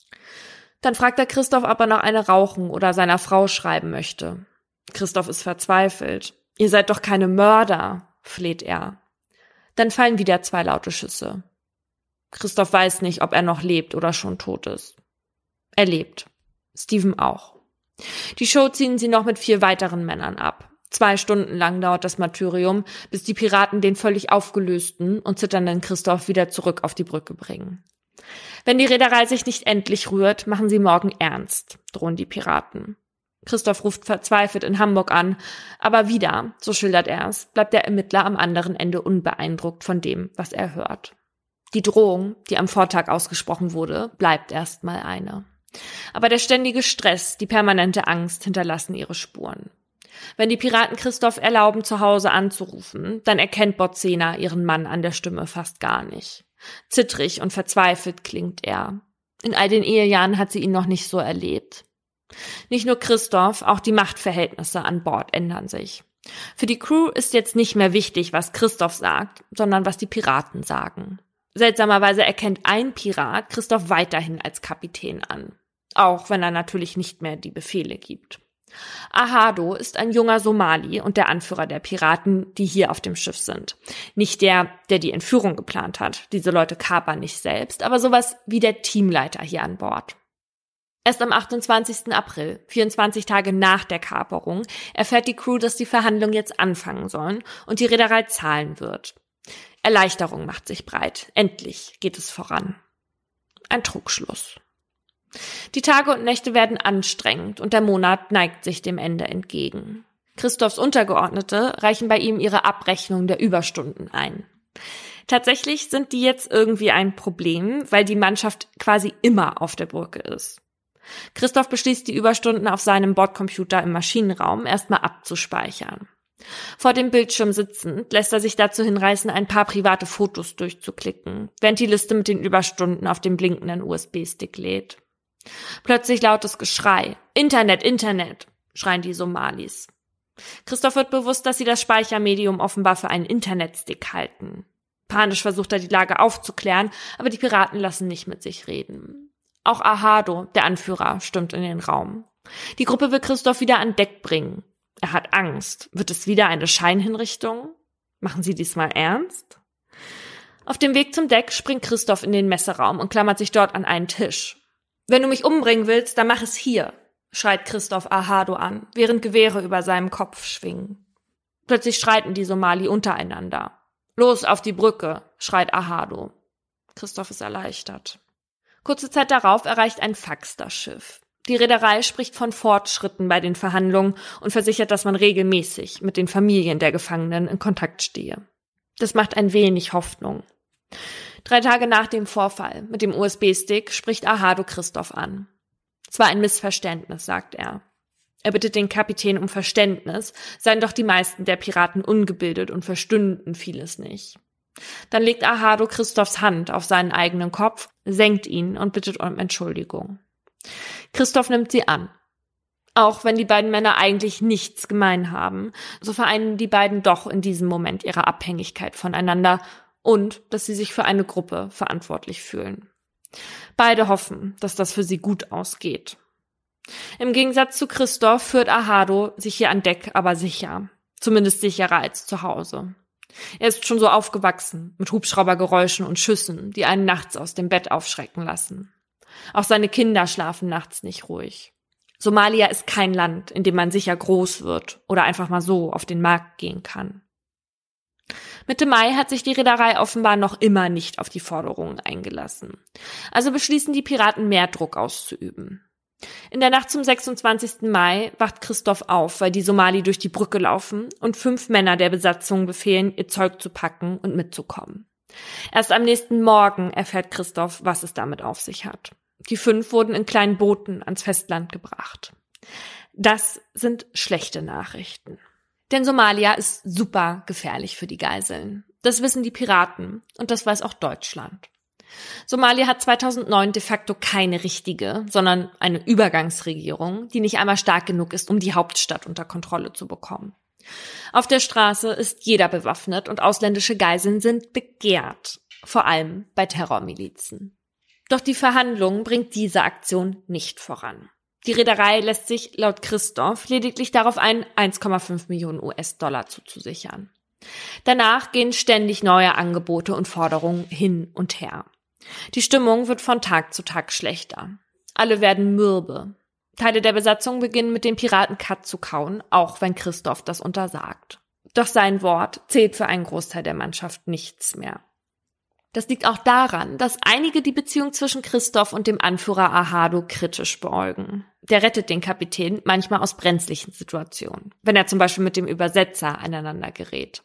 Dann fragt er Christoph, ob er noch eine rauchen oder seiner Frau schreiben möchte. Christoph ist verzweifelt. Ihr seid doch keine Mörder, fleht er. Dann fallen wieder zwei laute Schüsse. Christoph weiß nicht, ob er noch lebt oder schon tot ist. Er lebt. Steven auch. Die Show ziehen sie noch mit vier weiteren Männern ab. Zwei Stunden lang dauert das Martyrium, bis die Piraten den völlig aufgelösten und zitternden Christoph wieder zurück auf die Brücke bringen. Wenn die Reederei sich nicht endlich rührt, machen sie morgen ernst, drohen die Piraten. Christoph ruft verzweifelt in Hamburg an, aber wieder, so schildert er es, bleibt der Ermittler am anderen Ende unbeeindruckt von dem, was er hört. Die Drohung, die am Vortag ausgesprochen wurde, bleibt erstmal eine. Aber der ständige Stress, die permanente Angst hinterlassen ihre Spuren. Wenn die Piraten Christoph erlauben, zu Hause anzurufen, dann erkennt Borzena ihren Mann an der Stimme fast gar nicht. Zittrig und verzweifelt klingt er. In all den Ehejahren hat sie ihn noch nicht so erlebt. Nicht nur Christoph, auch die Machtverhältnisse an Bord ändern sich. Für die Crew ist jetzt nicht mehr wichtig, was Christoph sagt, sondern was die Piraten sagen. Seltsamerweise erkennt ein Pirat Christoph weiterhin als Kapitän an, auch wenn er natürlich nicht mehr die Befehle gibt. Ahado ist ein junger Somali und der Anführer der Piraten, die hier auf dem Schiff sind. Nicht der, der die Entführung geplant hat. Diese Leute kapern nicht selbst, aber sowas wie der Teamleiter hier an Bord. Erst am achtundzwanzigsten April, vierundzwanzig Tage nach der Kaperung, erfährt die Crew, dass die Verhandlungen jetzt anfangen sollen und die Reederei zahlen wird. Erleichterung macht sich breit. Endlich geht es voran. Ein Trugschluss. Die Tage und Nächte werden anstrengend und der Monat neigt sich dem Ende entgegen. Christophs Untergeordnete reichen bei ihm ihre Abrechnung der Überstunden ein. Tatsächlich sind die jetzt irgendwie ein Problem, weil die Mannschaft quasi immer auf der Brücke ist. Christoph beschließt, die Überstunden auf seinem Bordcomputer im Maschinenraum erstmal abzuspeichern. Vor dem Bildschirm sitzend lässt er sich dazu hinreißen, ein paar private Fotos durchzuklicken, während die Liste mit den Überstunden auf dem blinkenden U S B-Stick lädt. Plötzlich lautes Geschrei. Internet, Internet, schreien die Somalis. Christoph wird bewusst, dass sie das Speichermedium offenbar für einen Internetstick halten. Panisch versucht er, die Lage aufzuklären, aber die Piraten lassen nicht mit sich reden. Auch Ahado, der Anführer, stürmt in den Raum. Die Gruppe will Christoph wieder an Deck bringen. Er hat Angst. Wird es wieder eine Scheinhinrichtung? Machen sie diesmal ernst? Auf dem Weg zum Deck springt Christoph in den Messeraum und klammert sich dort an einen Tisch. Wenn du mich umbringen willst, dann mach es hier, schreit Christoph Ahado an, während Gewehre über seinem Kopf schwingen. Plötzlich streiten die Somali untereinander. Los, auf die Brücke, schreit Ahado. Christoph ist erleichtert. Kurze Zeit darauf erreicht ein Fax das Schiff. Die Reederei spricht von Fortschritten bei den Verhandlungen und versichert, dass man regelmäßig mit den Familien der Gefangenen in Kontakt stehe. Das macht ein wenig Hoffnung. Drei Tage nach dem Vorfall mit dem U S B-Stick spricht Ahado Christoph an. Es war ein Missverständnis, sagt er. Er bittet den Kapitän um Verständnis, seien doch die meisten der Piraten ungebildet und verstünden vieles nicht. Dann legt Ahado Christophs Hand auf seinen eigenen Kopf, senkt ihn und bittet um Entschuldigung. Christoph nimmt sie an. Auch wenn die beiden Männer eigentlich nichts gemein haben, so vereinen die beiden doch in diesem Moment ihre Abhängigkeit voneinander und dass sie sich für eine Gruppe verantwortlich fühlen. Beide hoffen, dass das für sie gut ausgeht. Im Gegensatz zu Christoph führt Ahado sich hier an Deck aber sicher, zumindest sicherer als zu Hause. Er ist schon so aufgewachsen, mit Hubschraubergeräuschen und Schüssen, die einen nachts aus dem Bett aufschrecken lassen. Auch seine Kinder schlafen nachts nicht ruhig. Somalia ist kein Land, in dem man sicher groß wird oder einfach mal so auf den Markt gehen kann. Mitte Mai hat sich die Reederei offenbar noch immer nicht auf die Forderungen eingelassen. Also beschließen die Piraten, mehr Druck auszuüben. In der Nacht zum sechsundzwanzigsten Mai wacht Christoph auf, weil die Somali durch die Brücke laufen und fünf Männer der Besatzung befehlen, ihr Zeug zu packen und mitzukommen. Erst am nächsten Morgen erfährt Christoph, was es damit auf sich hat. Die fünf wurden in kleinen Booten ans Festland gebracht. Das sind schlechte Nachrichten. Denn Somalia ist super gefährlich für die Geiseln. Das wissen die Piraten und das weiß auch Deutschland. Somalia hat zweitausendneun de facto keine richtige, sondern eine Übergangsregierung, die nicht einmal stark genug ist, um die Hauptstadt unter Kontrolle zu bekommen. Auf der Straße ist jeder bewaffnet und ausländische Geiseln sind begehrt, vor allem bei Terrormilizen. Doch die Verhandlung bringt diese Aktion nicht voran. Die Reederei lässt sich laut Christoph lediglich darauf ein, eins Komma fünf Millionen U S-Dollar zuzusichern. Danach gehen ständig neue Angebote und Forderungen hin und her. Die Stimmung wird von Tag zu Tag schlechter. Alle werden mürbe. Teile der Besatzung beginnen mit dem Piraten Cut zu kauen, auch wenn Christoph das untersagt. Doch sein Wort zählt für einen Großteil der Mannschaft nichts mehr. Das liegt auch daran, dass einige die Beziehung zwischen Christoph und dem Anführer Ahado kritisch beäugen. Der rettet den Kapitän manchmal aus brenzlichen Situationen, wenn er zum Beispiel mit dem Übersetzer aneinander gerät.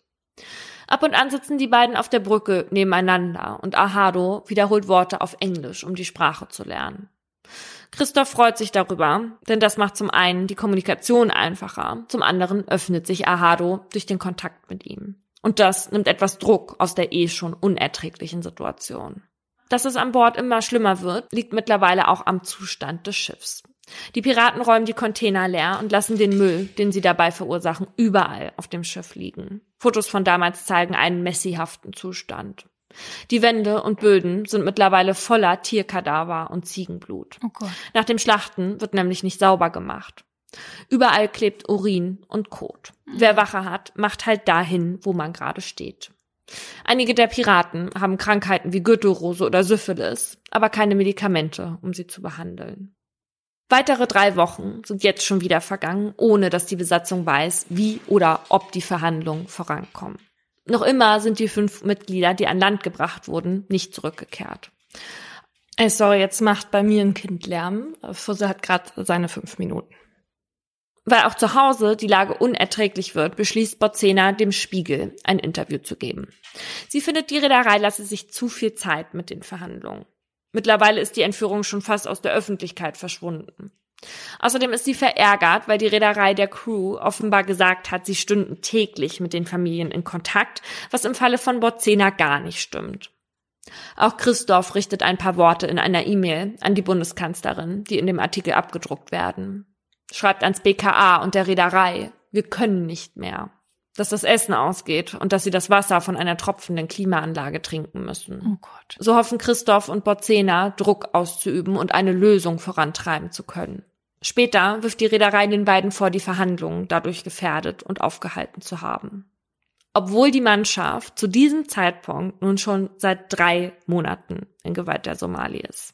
Ab und an sitzen die beiden auf der Brücke nebeneinander und Ahado wiederholt Worte auf Englisch, um die Sprache zu lernen. Christoph freut sich darüber, denn das macht zum einen die Kommunikation einfacher, zum anderen öffnet sich Ahado durch den Kontakt mit ihm. Und das nimmt etwas Druck aus der eh schon unerträglichen Situation. Dass es an Bord immer schlimmer wird, liegt mittlerweile auch am Zustand des Schiffs. Die Piraten räumen die Container leer und lassen den Müll, den sie dabei verursachen, überall auf dem Schiff liegen. Fotos von damals zeigen einen messihaften Zustand. Die Wände und Böden sind mittlerweile voller Tierkadaver und Ziegenblut. Oh Gott. Nach dem Schlachten wird nämlich nicht sauber gemacht. Überall klebt Urin und Kot. Mhm. Wer Wache hat, macht halt dahin, wo man gerade steht. Einige der Piraten haben Krankheiten wie Gürtelrose oder Syphilis, aber keine Medikamente, um sie zu behandeln. Weitere drei Wochen sind jetzt schon wieder vergangen, ohne dass die Besatzung weiß, wie oder ob die Verhandlungen vorankommen. Noch immer sind die fünf Mitglieder, die an Land gebracht wurden, nicht zurückgekehrt. Ey, sorry, jetzt macht bei mir ein Kind Lärm. Fusse hat gerade seine fünf Minuten. Weil auch zu Hause die Lage unerträglich wird, beschließt Botzena, dem Spiegel ein Interview zu geben. Sie findet, die Reederei lasse sich zu viel Zeit mit den Verhandlungen. Mittlerweile ist die Entführung schon fast aus der Öffentlichkeit verschwunden. Außerdem ist sie verärgert, weil die Reederei der Crew offenbar gesagt hat, sie stünden täglich mit den Familien in Kontakt, was im Falle von Botzena gar nicht stimmt. Auch Christoph richtet ein paar Worte in einer E-Mail an die Bundeskanzlerin, die in dem Artikel abgedruckt werden. Schreibt ans B K A und der Reederei, wir können nicht mehr. Dass das Essen ausgeht und dass sie das Wasser von einer tropfenden Klimaanlage trinken müssen. Oh Gott. So hoffen Christoph und Botzena, Druck auszuüben und eine Lösung vorantreiben zu können. Später wirft die Reederei den beiden vor, die Verhandlungen dadurch gefährdet und aufgehalten zu haben. Obwohl die Mannschaft zu diesem Zeitpunkt nun schon seit drei Monaten in Gewalt der Somali ist.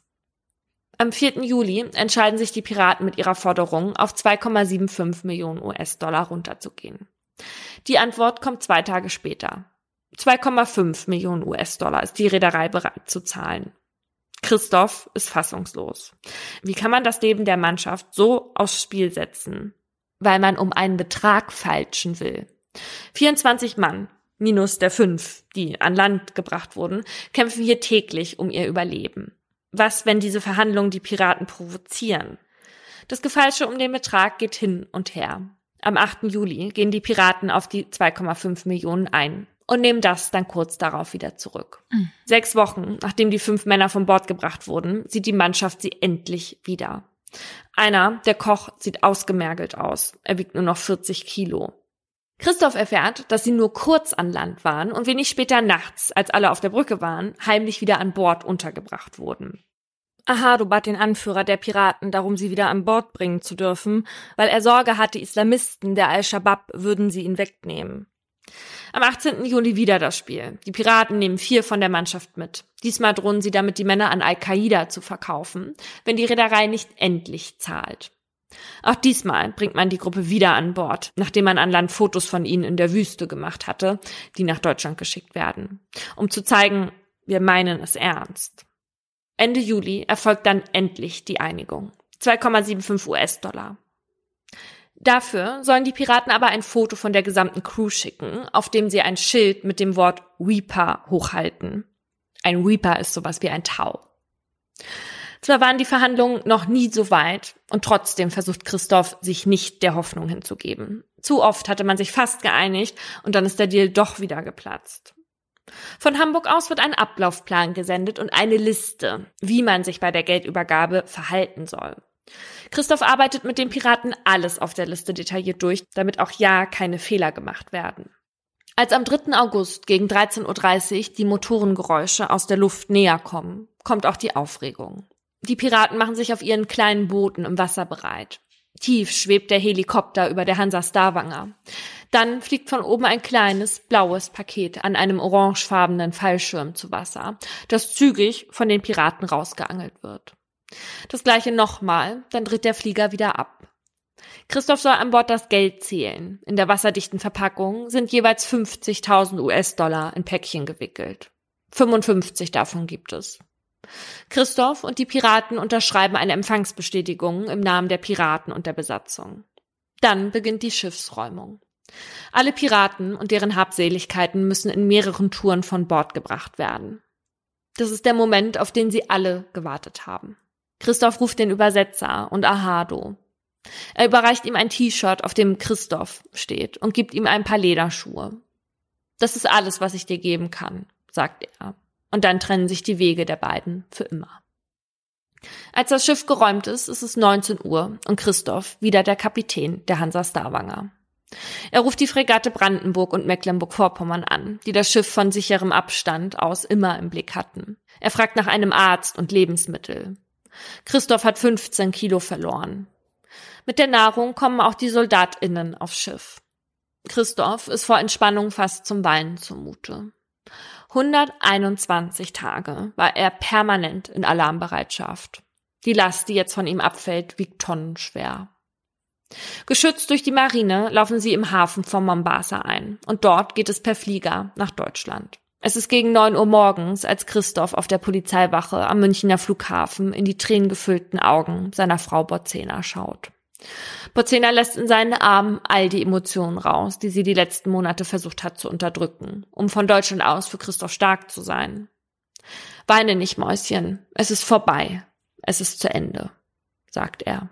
Am vierten Juli entscheiden sich die Piraten mit ihrer Forderung, auf zwei Komma fünfundsiebzig Millionen U S-Dollar runterzugehen. Die Antwort kommt zwei Tage später. zwei Komma fünf Millionen U S-Dollar ist die Reederei bereit zu zahlen. Christoph ist fassungslos. Wie kann man das Leben der Mannschaft so aufs Spiel setzen? Weil man um einen Betrag feilschen will. vierundzwanzig Mann, minus der fünf, die an Land gebracht wurden, kämpfen hier täglich um ihr Überleben. Was, wenn diese Verhandlungen die Piraten provozieren? Das Gefeilsche um den Betrag geht hin und her. Am achten Juli gehen die Piraten auf die zwei Komma fünf Millionen ein und nehmen das dann kurz darauf wieder zurück. Mhm. Sechs Wochen, nachdem die fünf Männer von Bord gebracht wurden, sieht die Mannschaft sie endlich wieder. Einer, der Koch, sieht ausgemergelt aus. Er wiegt nur noch vierzig Kilo. Christoph erfährt, dass sie nur kurz an Land waren und wenig später nachts, als alle auf der Brücke waren, heimlich wieder an Bord untergebracht wurden. Ahado bat den Anführer der Piraten darum, sie wieder an Bord bringen zu dürfen, weil er Sorge hatte, Islamisten der Al-Shabaab würden sie ihn wegnehmen. Am achtzehnten Juli wieder das Spiel. Die Piraten nehmen vier von der Mannschaft mit. Diesmal drohen sie damit, die Männer an Al-Qaida zu verkaufen, wenn die Reederei nicht endlich zahlt. Auch diesmal bringt man die Gruppe wieder an Bord, nachdem man an Land Fotos von ihnen in der Wüste gemacht hatte, die nach Deutschland geschickt werden, um zu zeigen, wir meinen es ernst. Ende Juli erfolgt dann endlich die Einigung. zwei Komma fünfundsiebzig U S-Dollar. Dafür sollen die Piraten aber ein Foto von der gesamten Crew schicken, auf dem sie ein Schild mit dem Wort Reaper hochhalten. Ein Reaper ist sowas wie ein Tau. Zwar waren die Verhandlungen noch nie so weit und trotzdem versucht Christoph, sich nicht der Hoffnung hinzugeben. Zu oft hatte man sich fast geeinigt und dann ist der Deal doch wieder geplatzt. Von Hamburg aus wird ein Ablaufplan gesendet und eine Liste, wie man sich bei der Geldübergabe verhalten soll. Christoph arbeitet mit den Piraten alles auf der Liste detailliert durch, damit auch ja keine Fehler gemacht werden. Als am dritten August gegen dreizehn Uhr dreißig die Motorengeräusche aus der Luft näher kommen, kommt auch die Aufregung. Die Piraten machen sich auf ihren kleinen Booten im Wasser bereit. Tief schwebt der Helikopter über der Hansa Stavanger. Dann fliegt von oben ein kleines, blaues Paket an einem orangefarbenen Fallschirm zu Wasser, das zügig von den Piraten rausgeangelt wird. Das gleiche nochmal, dann dreht der Flieger wieder ab. Christoph soll an Bord das Geld zählen. In der wasserdichten Verpackung sind jeweils fünfzigtausend U S-Dollar in Päckchen gewickelt. fünfundfünfzig davon gibt es. Christoph und die Piraten unterschreiben eine Empfangsbestätigung im Namen der Piraten und der Besatzung. Dann beginnt die Schiffsräumung. Alle Piraten und deren Habseligkeiten müssen in mehreren Touren von Bord gebracht werden. Das ist der Moment, auf den sie alle gewartet haben. Christoph ruft den Übersetzer und Ahado. Er überreicht ihm ein T-Shirt, auf dem Christoph steht, und gibt ihm ein paar Lederschuhe. Das ist alles, was ich dir geben kann, sagt er. Und dann trennen sich die Wege der beiden für immer. Als das Schiff geräumt ist, ist es neunzehn Uhr und Christoph wieder der Kapitän der Hansa Stavanger. Er ruft die Fregatte Brandenburg und Mecklenburg-Vorpommern an, die das Schiff von sicherem Abstand aus immer im Blick hatten. Er fragt nach einem Arzt und Lebensmittel. Christoph hat fünfzehn Kilo verloren. Mit der Nahrung kommen auch die SoldatInnen aufs Schiff. Christoph ist vor Entspannung fast zum Weinen zumute. hunderteinundzwanzig Tage war er permanent in Alarmbereitschaft. Die Last, die jetzt von ihm abfällt, wiegt tonnenschwer. Geschützt durch die Marine laufen sie im Hafen von Mombasa ein und dort geht es per Flieger nach Deutschland. Es ist gegen neun Uhr morgens, als Christoph auf der Polizeiwache am Münchner Flughafen in die tränengefüllten Augen seiner Frau Borzena schaut. Borzena lässt in seinen Armen all die Emotionen raus, die sie die letzten Monate versucht hat zu unterdrücken, um von Deutschland aus für Christoph stark zu sein. Weine nicht, Mäuschen, es ist vorbei, es ist zu Ende, sagt er.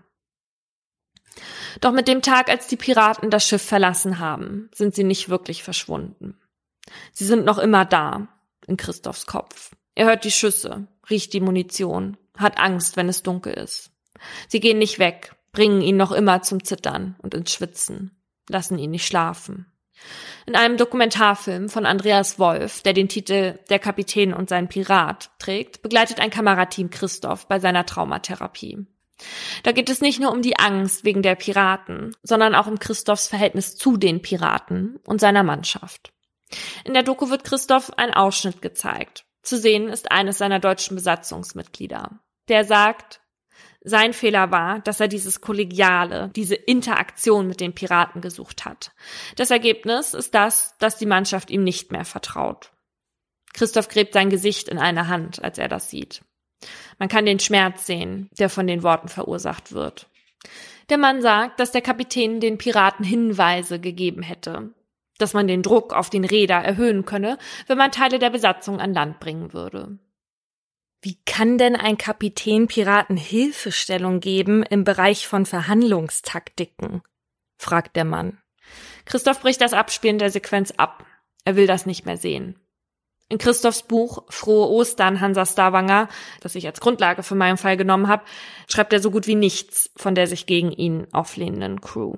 Doch mit dem Tag, als die Piraten das Schiff verlassen haben, sind sie nicht wirklich verschwunden. Sie sind noch immer da, in Christophs Kopf. Er hört die Schüsse, riecht die Munition, hat Angst, wenn es dunkel ist. Sie gehen nicht weg, bringen ihn noch immer zum Zittern und ins Schwitzen, lassen ihn nicht schlafen. In einem Dokumentarfilm von Andreas Wolf, der den Titel Der Kapitän und sein Pirat trägt, begleitet ein Kamerateam Christoph bei seiner Traumatherapie. Da geht es nicht nur um die Angst wegen der Piraten, sondern auch um Christophs Verhältnis zu den Piraten und seiner Mannschaft. In der Doku wird Christoph ein Ausschnitt gezeigt. Zu sehen ist eines seiner deutschen Besatzungsmitglieder. Der sagt, sein Fehler war, dass er dieses Kollegiale, diese Interaktion mit den Piraten gesucht hat. Das Ergebnis ist das, dass die Mannschaft ihm nicht mehr vertraut. Christoph gräbt sein Gesicht in eine Hand, als er das sieht. Man kann den Schmerz sehen, der von den Worten verursacht wird. Der Mann sagt, dass der Kapitän den Piraten Hinweise gegeben hätte, dass man den Druck auf den Reeder erhöhen könne, wenn man Teile der Besatzung an Land bringen würde. Wie kann denn ein Kapitän Piraten Hilfestellung geben im Bereich von Verhandlungstaktiken? Fragt der Mann. Christoph bricht das Abspielen der Sequenz ab. Er will das nicht mehr sehen. In Christophs Buch Frohe Ostern, Hansa Stavanger, das ich als Grundlage für meinen Fall genommen habe, schreibt er so gut wie nichts von der sich gegen ihn auflehnenden Crew.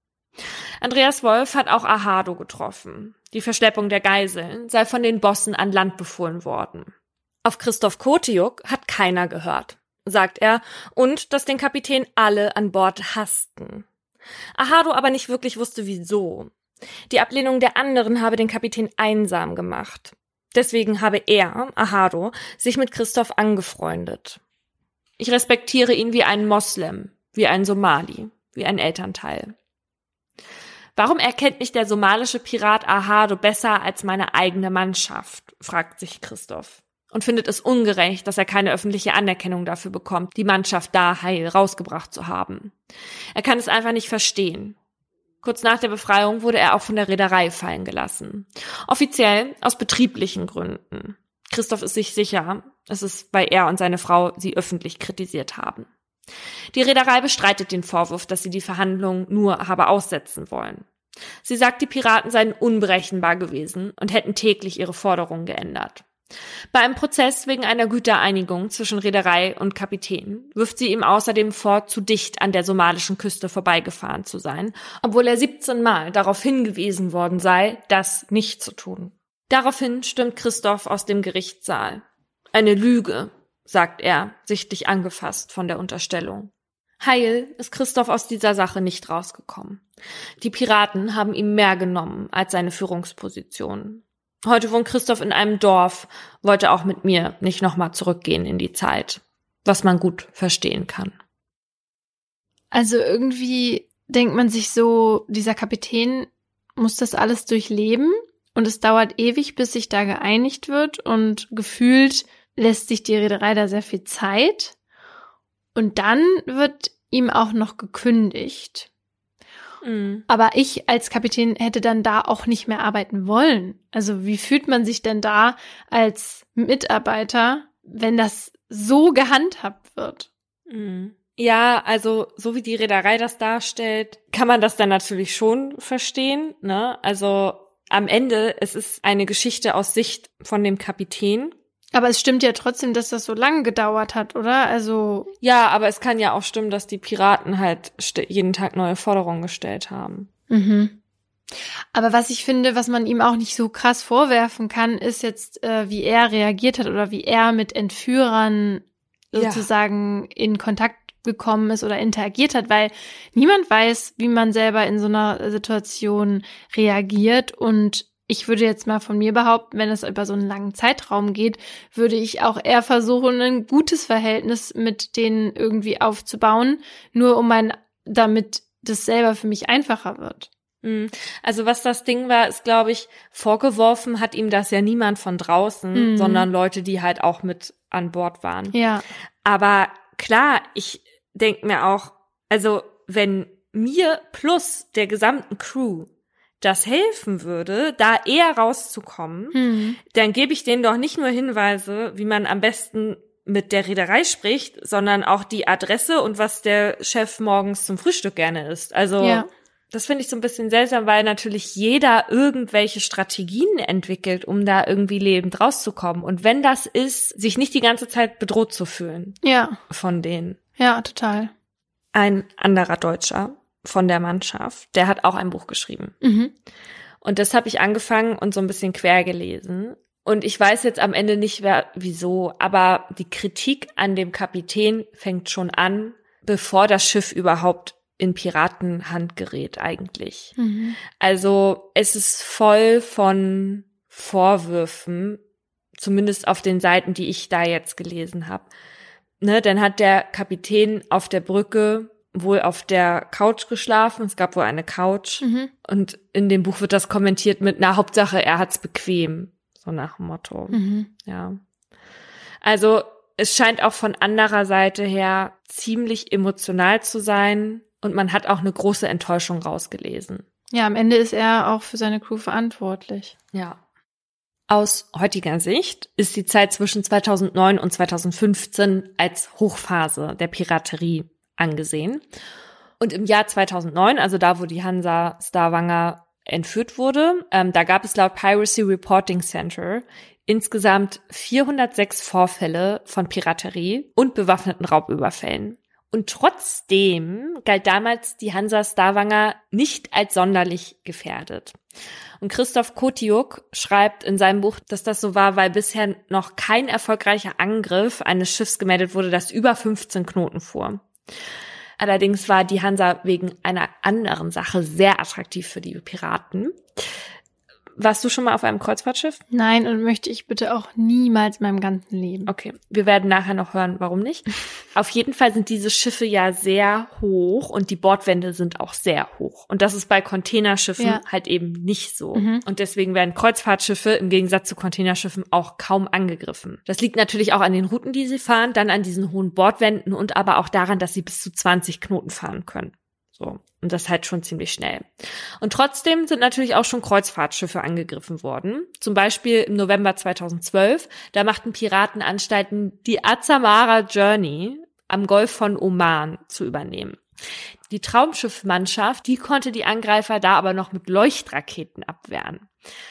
Andreas Wolf hat auch Ahado getroffen. Die Verschleppung der Geiseln sei von den Bossen an Land befohlen worden. Auf Christoph Kotiuk hat keiner gehört, sagt er, und dass den Kapitän alle an Bord hassten. Ahado aber nicht wirklich wusste, wieso. Die Ablehnung der anderen habe den Kapitän einsam gemacht. Deswegen habe er, Ahado, sich mit Christoph angefreundet. Ich respektiere ihn wie einen Moslem, wie einen Somali, wie ein Elternteil. Warum erkennt mich der somalische Pirat Ahado besser als meine eigene Mannschaft, fragt sich Christoph. Und findet es ungerecht, dass er keine öffentliche Anerkennung dafür bekommt, die Mannschaft da heil rausgebracht zu haben. Er kann es einfach nicht verstehen. Kurz nach der Befreiung wurde er auch von der Reederei fallen gelassen. Offiziell aus betrieblichen Gründen. Christoph ist sich sicher, es ist, weil er und seine Frau sie öffentlich kritisiert haben. Die Reederei bestreitet den Vorwurf, dass sie die Verhandlungen nur habe aussetzen wollen. Sie sagt, die Piraten seien unberechenbar gewesen und hätten täglich ihre Forderungen geändert. Bei einem Prozess wegen einer Gütereinigung zwischen Reederei und Kapitän wirft sie ihm außerdem vor, zu dicht an der somalischen Küste vorbeigefahren zu sein, obwohl er siebzehn Mal darauf hingewiesen worden sei, das nicht zu tun. Daraufhin stürmt Christoph aus dem Gerichtssaal. Eine Lüge, sagt er, sichtlich angefasst von der Unterstellung. Heil ist Christoph aus dieser Sache nicht rausgekommen. Die Piraten haben ihm mehr genommen als seine Führungsposition. Heute wohnt Christoph in einem Dorf, wollte auch mit mir nicht nochmal zurückgehen in die Zeit, was man gut verstehen kann. Also irgendwie denkt man sich so, dieser Kapitän muss das alles durchleben und es dauert ewig, bis sich da geeinigt wird und gefühlt lässt sich die Reederei da sehr viel Zeit. Und dann wird ihm auch noch gekündigt. Mhm. Aber ich als Kapitän hätte dann da auch nicht mehr arbeiten wollen. Also wie fühlt man sich denn da als Mitarbeiter, wenn das so gehandhabt wird? Mhm. Ja, also so wie die Reederei das darstellt, kann man das dann natürlich schon verstehen, ne? Also am Ende, es ist eine Geschichte aus Sicht von dem Kapitän. Aber es stimmt ja trotzdem, dass das so lange gedauert hat, oder? Also Ja, aber es kann ja auch stimmen, dass die Piraten halt st- jeden Tag neue Forderungen gestellt haben. Mhm. Aber was ich finde, was man ihm auch nicht so krass vorwerfen kann, ist jetzt, äh, wie er reagiert hat oder wie er mit Entführern Ja. sozusagen in Kontakt gekommen ist oder interagiert hat, weil niemand weiß, wie man selber in so einer Situation reagiert. Und ich würde jetzt mal von mir behaupten, wenn es über so einen langen Zeitraum geht, würde ich auch eher versuchen, ein gutes Verhältnis mit denen irgendwie aufzubauen, nur um mein, damit das selber für mich einfacher wird. Also was das Ding war, ist, glaube ich, vorgeworfen hat ihm das ja niemand von draußen, Mhm. sondern Leute, die halt auch mit an Bord waren. Ja. Aber klar, ich denke mir auch, also wenn mir plus der gesamten Crew das helfen würde, da eher rauszukommen, Mhm. dann gebe ich denen doch nicht nur Hinweise, wie man am besten mit der Reederei spricht, sondern auch die Adresse und was der Chef morgens zum Frühstück gerne isst. Also Ja. das finde ich so ein bisschen seltsam, weil natürlich jeder irgendwelche Strategien entwickelt, um da irgendwie lebend rauszukommen. Und wenn das ist, sich nicht die ganze Zeit bedroht zu fühlen Ja. von denen. Ja, total. Ein anderer Deutscher von der Mannschaft, der hat auch ein Buch geschrieben. Mhm. Und das habe ich angefangen und so ein bisschen quer gelesen. Und ich weiß jetzt am Ende nicht, wer, wieso, aber die Kritik an dem Kapitän fängt schon an, bevor das Schiff überhaupt in Piratenhand gerät eigentlich. Mhm. Also es ist voll von Vorwürfen, zumindest auf den Seiten, die ich da jetzt gelesen habe. Ne, dann hat der Kapitän auf der Brücke wohl auf der Couch geschlafen. Es gab wohl eine Couch. Mhm. Und in dem Buch wird das kommentiert mit, na, Hauptsache, er hat's bequem. So nach dem Motto. Mhm. Ja. Also es scheint auch von anderer Seite her ziemlich emotional zu sein. Und man hat auch eine große Enttäuschung rausgelesen. Ja, am Ende ist er auch für seine Crew verantwortlich. Ja. Aus heutiger Sicht ist die Zeit zwischen zweitausendneun und zweitausendfünfzehn als Hochphase der Piraterie angesehen. Und im Jahr zweitausendneun, also da, wo die Hansa Stavanger entführt wurde, ähm, da gab es laut Piracy Reporting Center insgesamt vierhundertsechs Vorfälle von Piraterie und bewaffneten Raubüberfällen. Und trotzdem galt damals die Hansa Stavanger nicht als sonderlich gefährdet. Und Christoph Kotiuk schreibt in seinem Buch, dass das so war, weil bisher noch kein erfolgreicher Angriff eines Schiffs gemeldet wurde, das über fünfzehn Knoten fuhr. Allerdings war die Hansa wegen einer anderen Sache sehr attraktiv für die Piraten. Warst du schon mal auf einem Kreuzfahrtschiff? Nein, und möchte ich bitte auch niemals in meinem ganzen Leben. Okay, wir werden nachher noch hören, warum nicht. Auf jeden Fall sind diese Schiffe ja sehr hoch und die Bordwände sind auch sehr hoch. Und das ist bei Containerschiffen Ja. halt eben nicht so. Mhm. Und deswegen werden Kreuzfahrtschiffe im Gegensatz zu Containerschiffen auch kaum angegriffen. Das liegt natürlich auch an den Routen, die sie fahren, dann an diesen hohen Bordwänden und aber auch daran, dass sie bis zu zwanzig Knoten fahren können. So. Und das halt schon ziemlich schnell. Und trotzdem sind natürlich auch schon Kreuzfahrtschiffe angegriffen worden. Zum Beispiel im November zweitausendzwölf. Da machten Piraten Anstalten, die Azamara Journey am Golf von Oman zu übernehmen. Die Traumschiffmannschaft, die konnte die Angreifer da aber noch mit Leuchtraketen abwehren.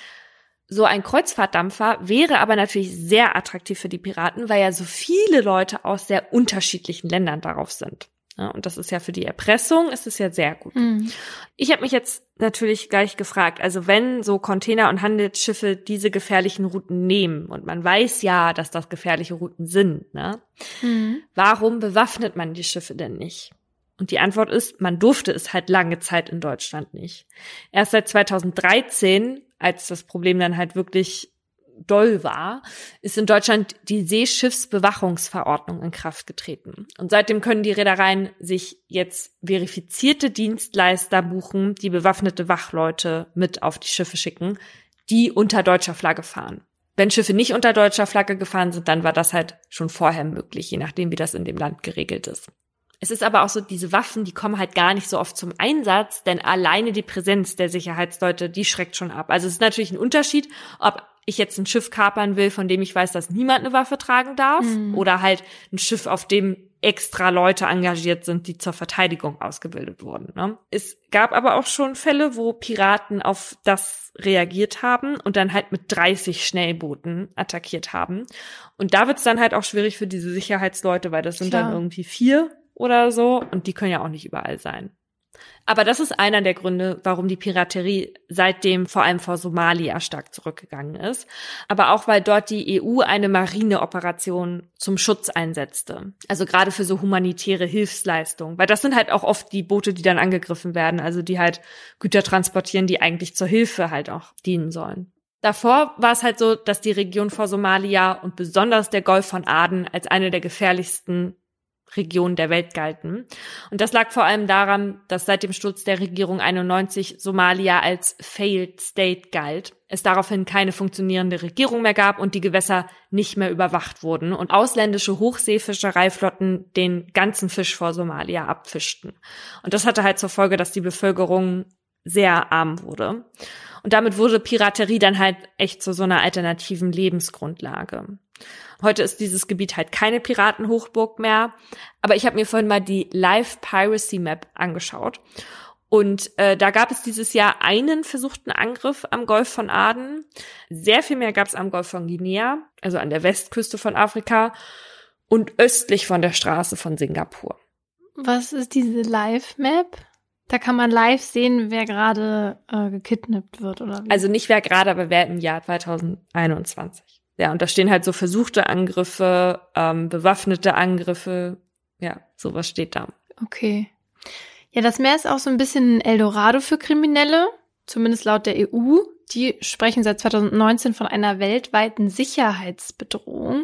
So ein Kreuzfahrtdampfer wäre aber natürlich sehr attraktiv für die Piraten, weil ja so viele Leute aus sehr unterschiedlichen Ländern darauf sind. Ja, und das ist ja für die Erpressung, ist es ja sehr gut. Mhm. Ich habe mich jetzt natürlich gleich gefragt, also wenn so Container- und Handelsschiffe diese gefährlichen Routen nehmen und man weiß ja, dass das gefährliche Routen sind, ne? Mhm. Warum bewaffnet man die Schiffe denn nicht? Und die Antwort ist, man durfte es halt lange Zeit in Deutschland nicht. Erst seit zweitausenddreizehn, als das Problem dann halt wirklich doll war, ist in Deutschland die Seeschiffsbewachungsverordnung in Kraft getreten. Und seitdem können die Reedereien sich jetzt verifizierte Dienstleister buchen, die bewaffnete Wachleute mit auf die Schiffe schicken, die unter deutscher Flagge fahren, Wenn Schiffe nicht unter deutscher Flagge gefahren sind, dann war das halt schon vorher möglich, je nachdem, wie das in dem Land geregelt ist. Es ist aber auch so, diese Waffen, die kommen halt gar nicht so oft zum Einsatz, denn alleine die Präsenz der Sicherheitsleute, die schreckt schon ab. Also es ist natürlich ein Unterschied, ob ich jetzt ein Schiff kapern will, von dem ich weiß, dass niemand eine Waffe tragen darf, mhm. oder halt ein Schiff, auf dem extra Leute engagiert sind, die zur Verteidigung ausgebildet wurden. Ne? Es gab aber auch schon Fälle, wo Piraten auf das reagiert haben und dann halt mit dreißig Schnellbooten attackiert haben. Und da wird's dann halt auch schwierig für diese Sicherheitsleute, weil das sind Klar. dann irgendwie vier oder so und die können ja auch nicht überall sein. Aber das ist einer der Gründe, warum die Piraterie seitdem vor allem vor Somalia stark zurückgegangen ist. Aber auch, weil dort die E U eine Marineoperation zum Schutz einsetzte. Also gerade für so humanitäre Hilfsleistungen. Weil das sind halt auch oft die Boote, die dann angegriffen werden. Also die halt Güter transportieren, die eigentlich zur Hilfe halt auch dienen sollen. Davor war es halt so, dass die Region vor Somalia und besonders der Golf von Aden als eine der gefährlichsten Regionen der Welt galten. Und das lag vor allem daran, dass seit dem Sturz der Regierung einundneunzig Somalia als Failed State galt, es daraufhin keine funktionierende Regierung mehr gab und die Gewässer nicht mehr überwacht wurden und ausländische Hochseefischereiflotten den ganzen Fisch vor Somalia abfischten. Und das hatte halt zur Folge, dass die Bevölkerung sehr arm wurde. Und damit wurde Piraterie dann halt echt zu so einer alternativen Lebensgrundlage. Heute ist dieses Gebiet halt keine Piratenhochburg mehr, aber ich habe mir vorhin mal die Live Piracy Map angeschaut und äh, da gab es dieses Jahr einen versuchten Angriff am Golf von Aden. Sehr viel mehr gab es am Golf von Guinea, also an der Westküste von Afrika und östlich von der Straße von Singapur. Was ist diese Live Map? Da kann man live sehen, wer gerade äh, gekidnappt wird, oder wie? Also nicht wer gerade, aber wer im Jahr zwanzig einundzwanzig. Ja, und da stehen halt so versuchte Angriffe, ähm, bewaffnete Angriffe. Ja, sowas steht da. Okay. Ja, das Meer ist auch so ein bisschen ein Eldorado für Kriminelle, zumindest laut der E U. Die sprechen seit zwanzig neunzehn von einer weltweiten Sicherheitsbedrohung,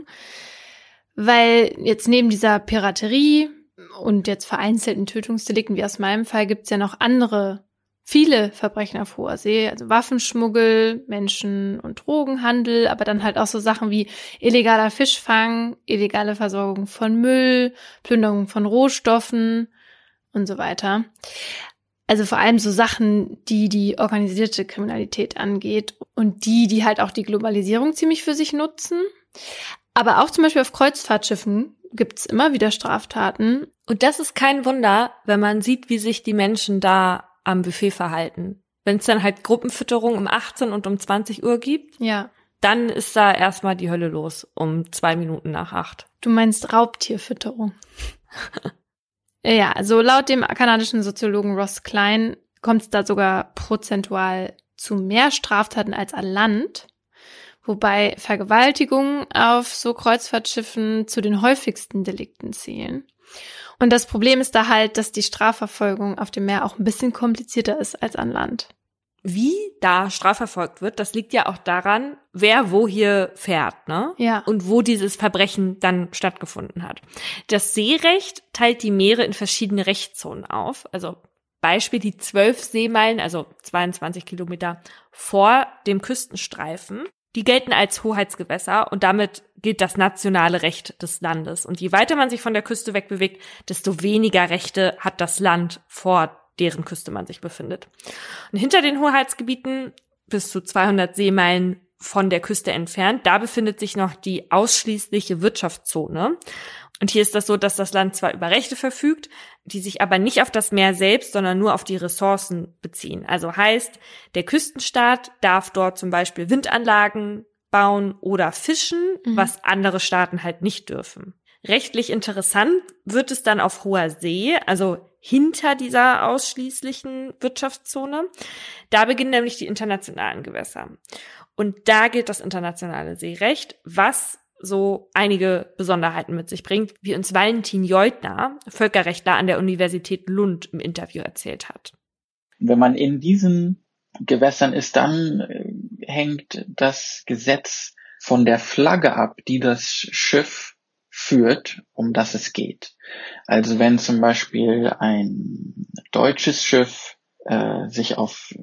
weil jetzt neben dieser Piraterie und jetzt vereinzelten Tötungsdelikten, wie aus meinem Fall, gibt's ja noch andere viele Verbrechen auf hoher See, also Waffenschmuggel, Menschen- und Drogenhandel, aber dann halt auch so Sachen wie illegaler Fischfang, illegale Versorgung von Müll, Plünderung von Rohstoffen und so weiter. Also vor allem so Sachen, die die organisierte Kriminalität angeht und die, die halt auch die Globalisierung ziemlich für sich nutzen. Aber auch zum Beispiel auf Kreuzfahrtschiffen gibt's immer wieder Straftaten. Und das ist kein Wunder, wenn man sieht, wie sich die Menschen da am Buffet verhalten. Wenn es dann halt Gruppenfütterung um achtzehn und um zwanzig Uhr gibt, ja, dann ist da erstmal die Hölle los um zwei Minuten nach acht. Du meinst Raubtierfütterung. Ja, also laut dem kanadischen Soziologen Ross Klein kommt es da sogar prozentual zu mehr Straftaten als an Land, wobei Vergewaltigungen auf so Kreuzfahrtschiffen zu den häufigsten Delikten zählen. Und das Problem ist da halt, dass die Strafverfolgung auf dem Meer auch ein bisschen komplizierter ist als an Land. Wie da strafverfolgt wird, das liegt ja auch daran, wer wo hier fährt, ne? Ja. Und wo dieses Verbrechen dann stattgefunden hat. Das Seerecht teilt die Meere in verschiedene Rechtszonen auf. Also Beispiel die zwölf Seemeilen, also zweiundzwanzig Kilometer vor dem Küstenstreifen. Die gelten als Hoheitsgewässer und damit gilt das nationale Recht des Landes. Und je weiter man sich von der Küste wegbewegt, desto weniger Rechte hat das Land, vor deren Küste man sich befindet. Und hinter den Hoheitsgebieten, bis zu zweihundert Seemeilen von der Küste entfernt, da befindet sich noch die ausschließliche Wirtschaftszone. Und hier ist das so, dass das Land zwar über Rechte verfügt, die sich aber nicht auf das Meer selbst, sondern nur auf die Ressourcen beziehen. Also heißt, der Küstenstaat darf dort zum Beispiel Windanlagen bauen oder fischen, mhm. was andere Staaten halt nicht dürfen. Rechtlich interessant wird es dann auf hoher See, also hinter dieser ausschließlichen Wirtschaftszone. Da beginnen nämlich die internationalen Gewässer. Und da gilt das internationale Seerecht, was so einige Besonderheiten mit sich bringt, wie uns Valentin Jeutner, Völkerrechtler an der Universität Lund, im Interview erzählt hat. Wenn man in diesen Gewässern ist, dann äh, hängt das Gesetz von der Flagge ab, die das Schiff führt, um das es geht. Also wenn zum Beispiel ein deutsches Schiff äh, sich auf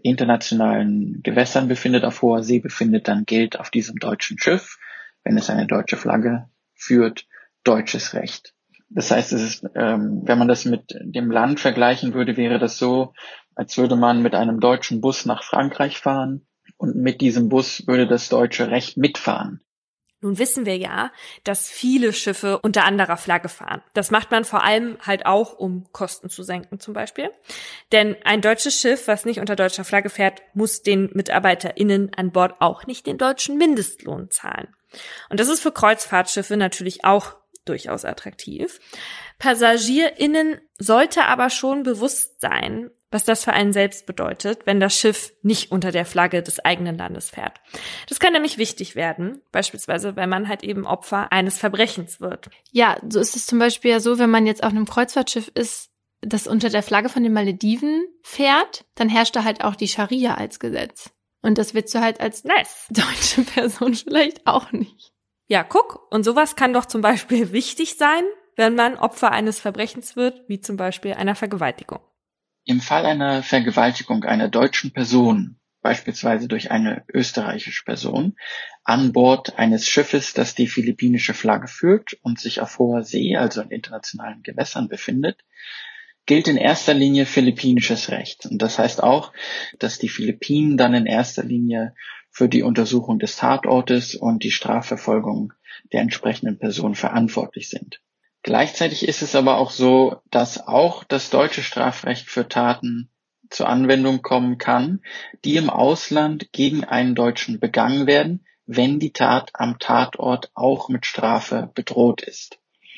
internationalen Gewässern befindet, auf hoher See befindet, dann gilt auf diesem deutschen Schiff, wenn es eine deutsche Flagge führt, deutsches Recht. Das heißt, es ist, ähm, wenn man das mit dem Land vergleichen würde, wäre das so, als würde man mit einem deutschen Bus nach Frankreich fahren und mit diesem Bus würde das deutsche Recht mitfahren. Nun wissen wir ja, dass viele Schiffe unter anderer Flagge fahren. Das macht man vor allem halt auch, um Kosten zu senken zum Beispiel. Denn ein deutsches Schiff, was nicht unter deutscher Flagge fährt, muss den MitarbeiterInnen an Bord auch nicht den deutschen Mindestlohn zahlen. Und das ist für Kreuzfahrtschiffe natürlich auch durchaus attraktiv. PassagierInnen sollte aber schon bewusst sein, was das für einen selbst bedeutet, wenn das Schiff nicht unter der Flagge des eigenen Landes fährt. Das kann nämlich wichtig werden, beispielsweise, wenn man halt eben Opfer eines Verbrechens wird. Ja, so ist es zum Beispiel ja so, wenn man jetzt auf einem Kreuzfahrtschiff ist, das unter der Flagge von den Malediven fährt, dann herrscht da halt auch die Scharia als Gesetz. Und das willst du halt als nice. Deutsche Person vielleicht auch nicht. Ja, guck, und sowas kann doch zum Beispiel wichtig sein, wenn man Opfer eines Verbrechens wird, wie zum Beispiel einer Vergewaltigung. Im Fall einer Vergewaltigung einer deutschen Person, beispielsweise durch eine österreichische Person, an Bord eines Schiffes, das die philippinische Flagge führt und sich auf hoher See, also in internationalen Gewässern befindet, gilt in erster Linie philippinisches Recht. Und das heißt auch, dass die Philippinen dann in erster Linie für die Untersuchung des Tatortes und die Strafverfolgung der entsprechenden Person verantwortlich sind. Gleichzeitig ist es aber auch so, dass auch das deutsche Strafrecht für Taten zur Anwendung kommen kann, die im Ausland gegen einen Deutschen begangen werden, wenn die Tat am Tatort auch mit Strafe bedroht ist.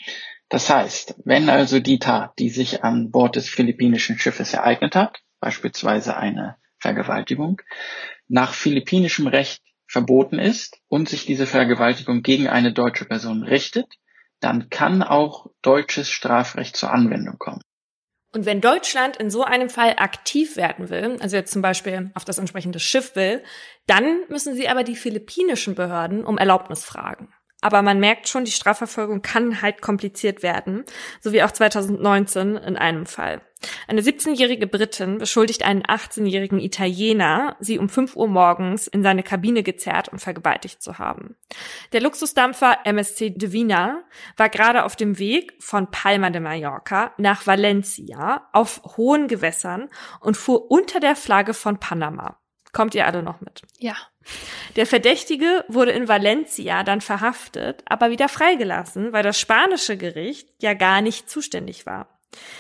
Das heißt, wenn also die Tat, die sich an Bord des philippinischen Schiffes ereignet hat, beispielsweise eine Vergewaltigung, nach philippinischem Recht verboten ist und sich diese Vergewaltigung gegen eine deutsche Person richtet, dann kann auch deutsches Strafrecht zur Anwendung kommen. Und wenn Deutschland in so einem Fall aktiv werden will, also jetzt zum Beispiel auf das entsprechende Schiff will, dann müssen sie aber die philippinischen Behörden um Erlaubnis fragen. Aber man merkt schon, die Strafverfolgung kann halt kompliziert werden, so wie auch zwanzig neunzehn in einem Fall. Eine siebzehnjährige Britin beschuldigt einen achtzehnjährigen Italiener, sie um fünf Uhr morgens in seine Kabine gezerrt und vergewaltigt zu haben. Der Luxusdampfer M S C Divina war gerade auf dem Weg von Palma de Mallorca nach Valencia auf hohen Gewässern und fuhr unter der Flagge von Panama. Kommt ihr alle noch mit? Ja. Der Verdächtige wurde in Valencia dann verhaftet, aber wieder freigelassen, weil das spanische Gericht ja gar nicht zuständig war.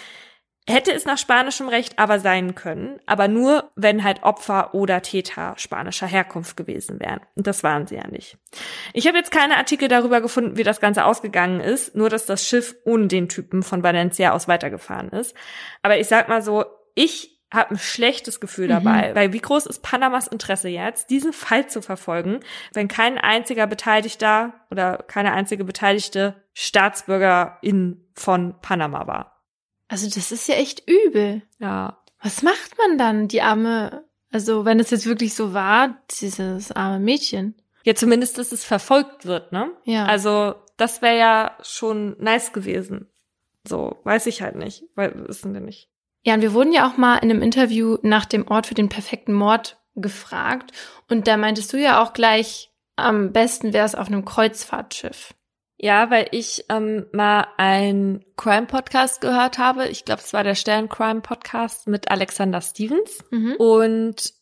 Hätte es nach spanischem Recht aber sein können, aber nur, wenn halt Opfer oder Täter spanischer Herkunft gewesen wären. Und das waren sie ja nicht. Ich habe jetzt keine Artikel darüber gefunden, wie das Ganze ausgegangen ist, nur dass das Schiff ohne den Typen von Valencia aus weitergefahren ist. Aber ich sag mal so, ich habe ein schlechtes Gefühl dabei, mhm. weil wie groß ist Panamas Interesse jetzt, diesen Fall zu verfolgen, wenn kein einziger Beteiligter oder keine einzige beteiligte Staatsbürgerin von Panama war. Also das ist ja echt übel. Ja. Was macht man dann, die arme, also wenn es jetzt wirklich so war, dieses arme Mädchen? Ja, zumindest, dass es verfolgt wird, ne? Ja. Also das wäre ja schon nice gewesen. So, weiß ich halt nicht, weil wissen wir nicht. Ja, und wir wurden ja auch mal in einem Interview nach dem Ort für den perfekten Mord gefragt. Und da meintest du ja auch gleich, am besten wäre es auf einem Kreuzfahrtschiff. Ja, weil ich ähm, mal einen Crime-Podcast gehört habe. Ich glaube, es war der Stern-Crime-Podcast mit Alexander Stevens. Mhm. Und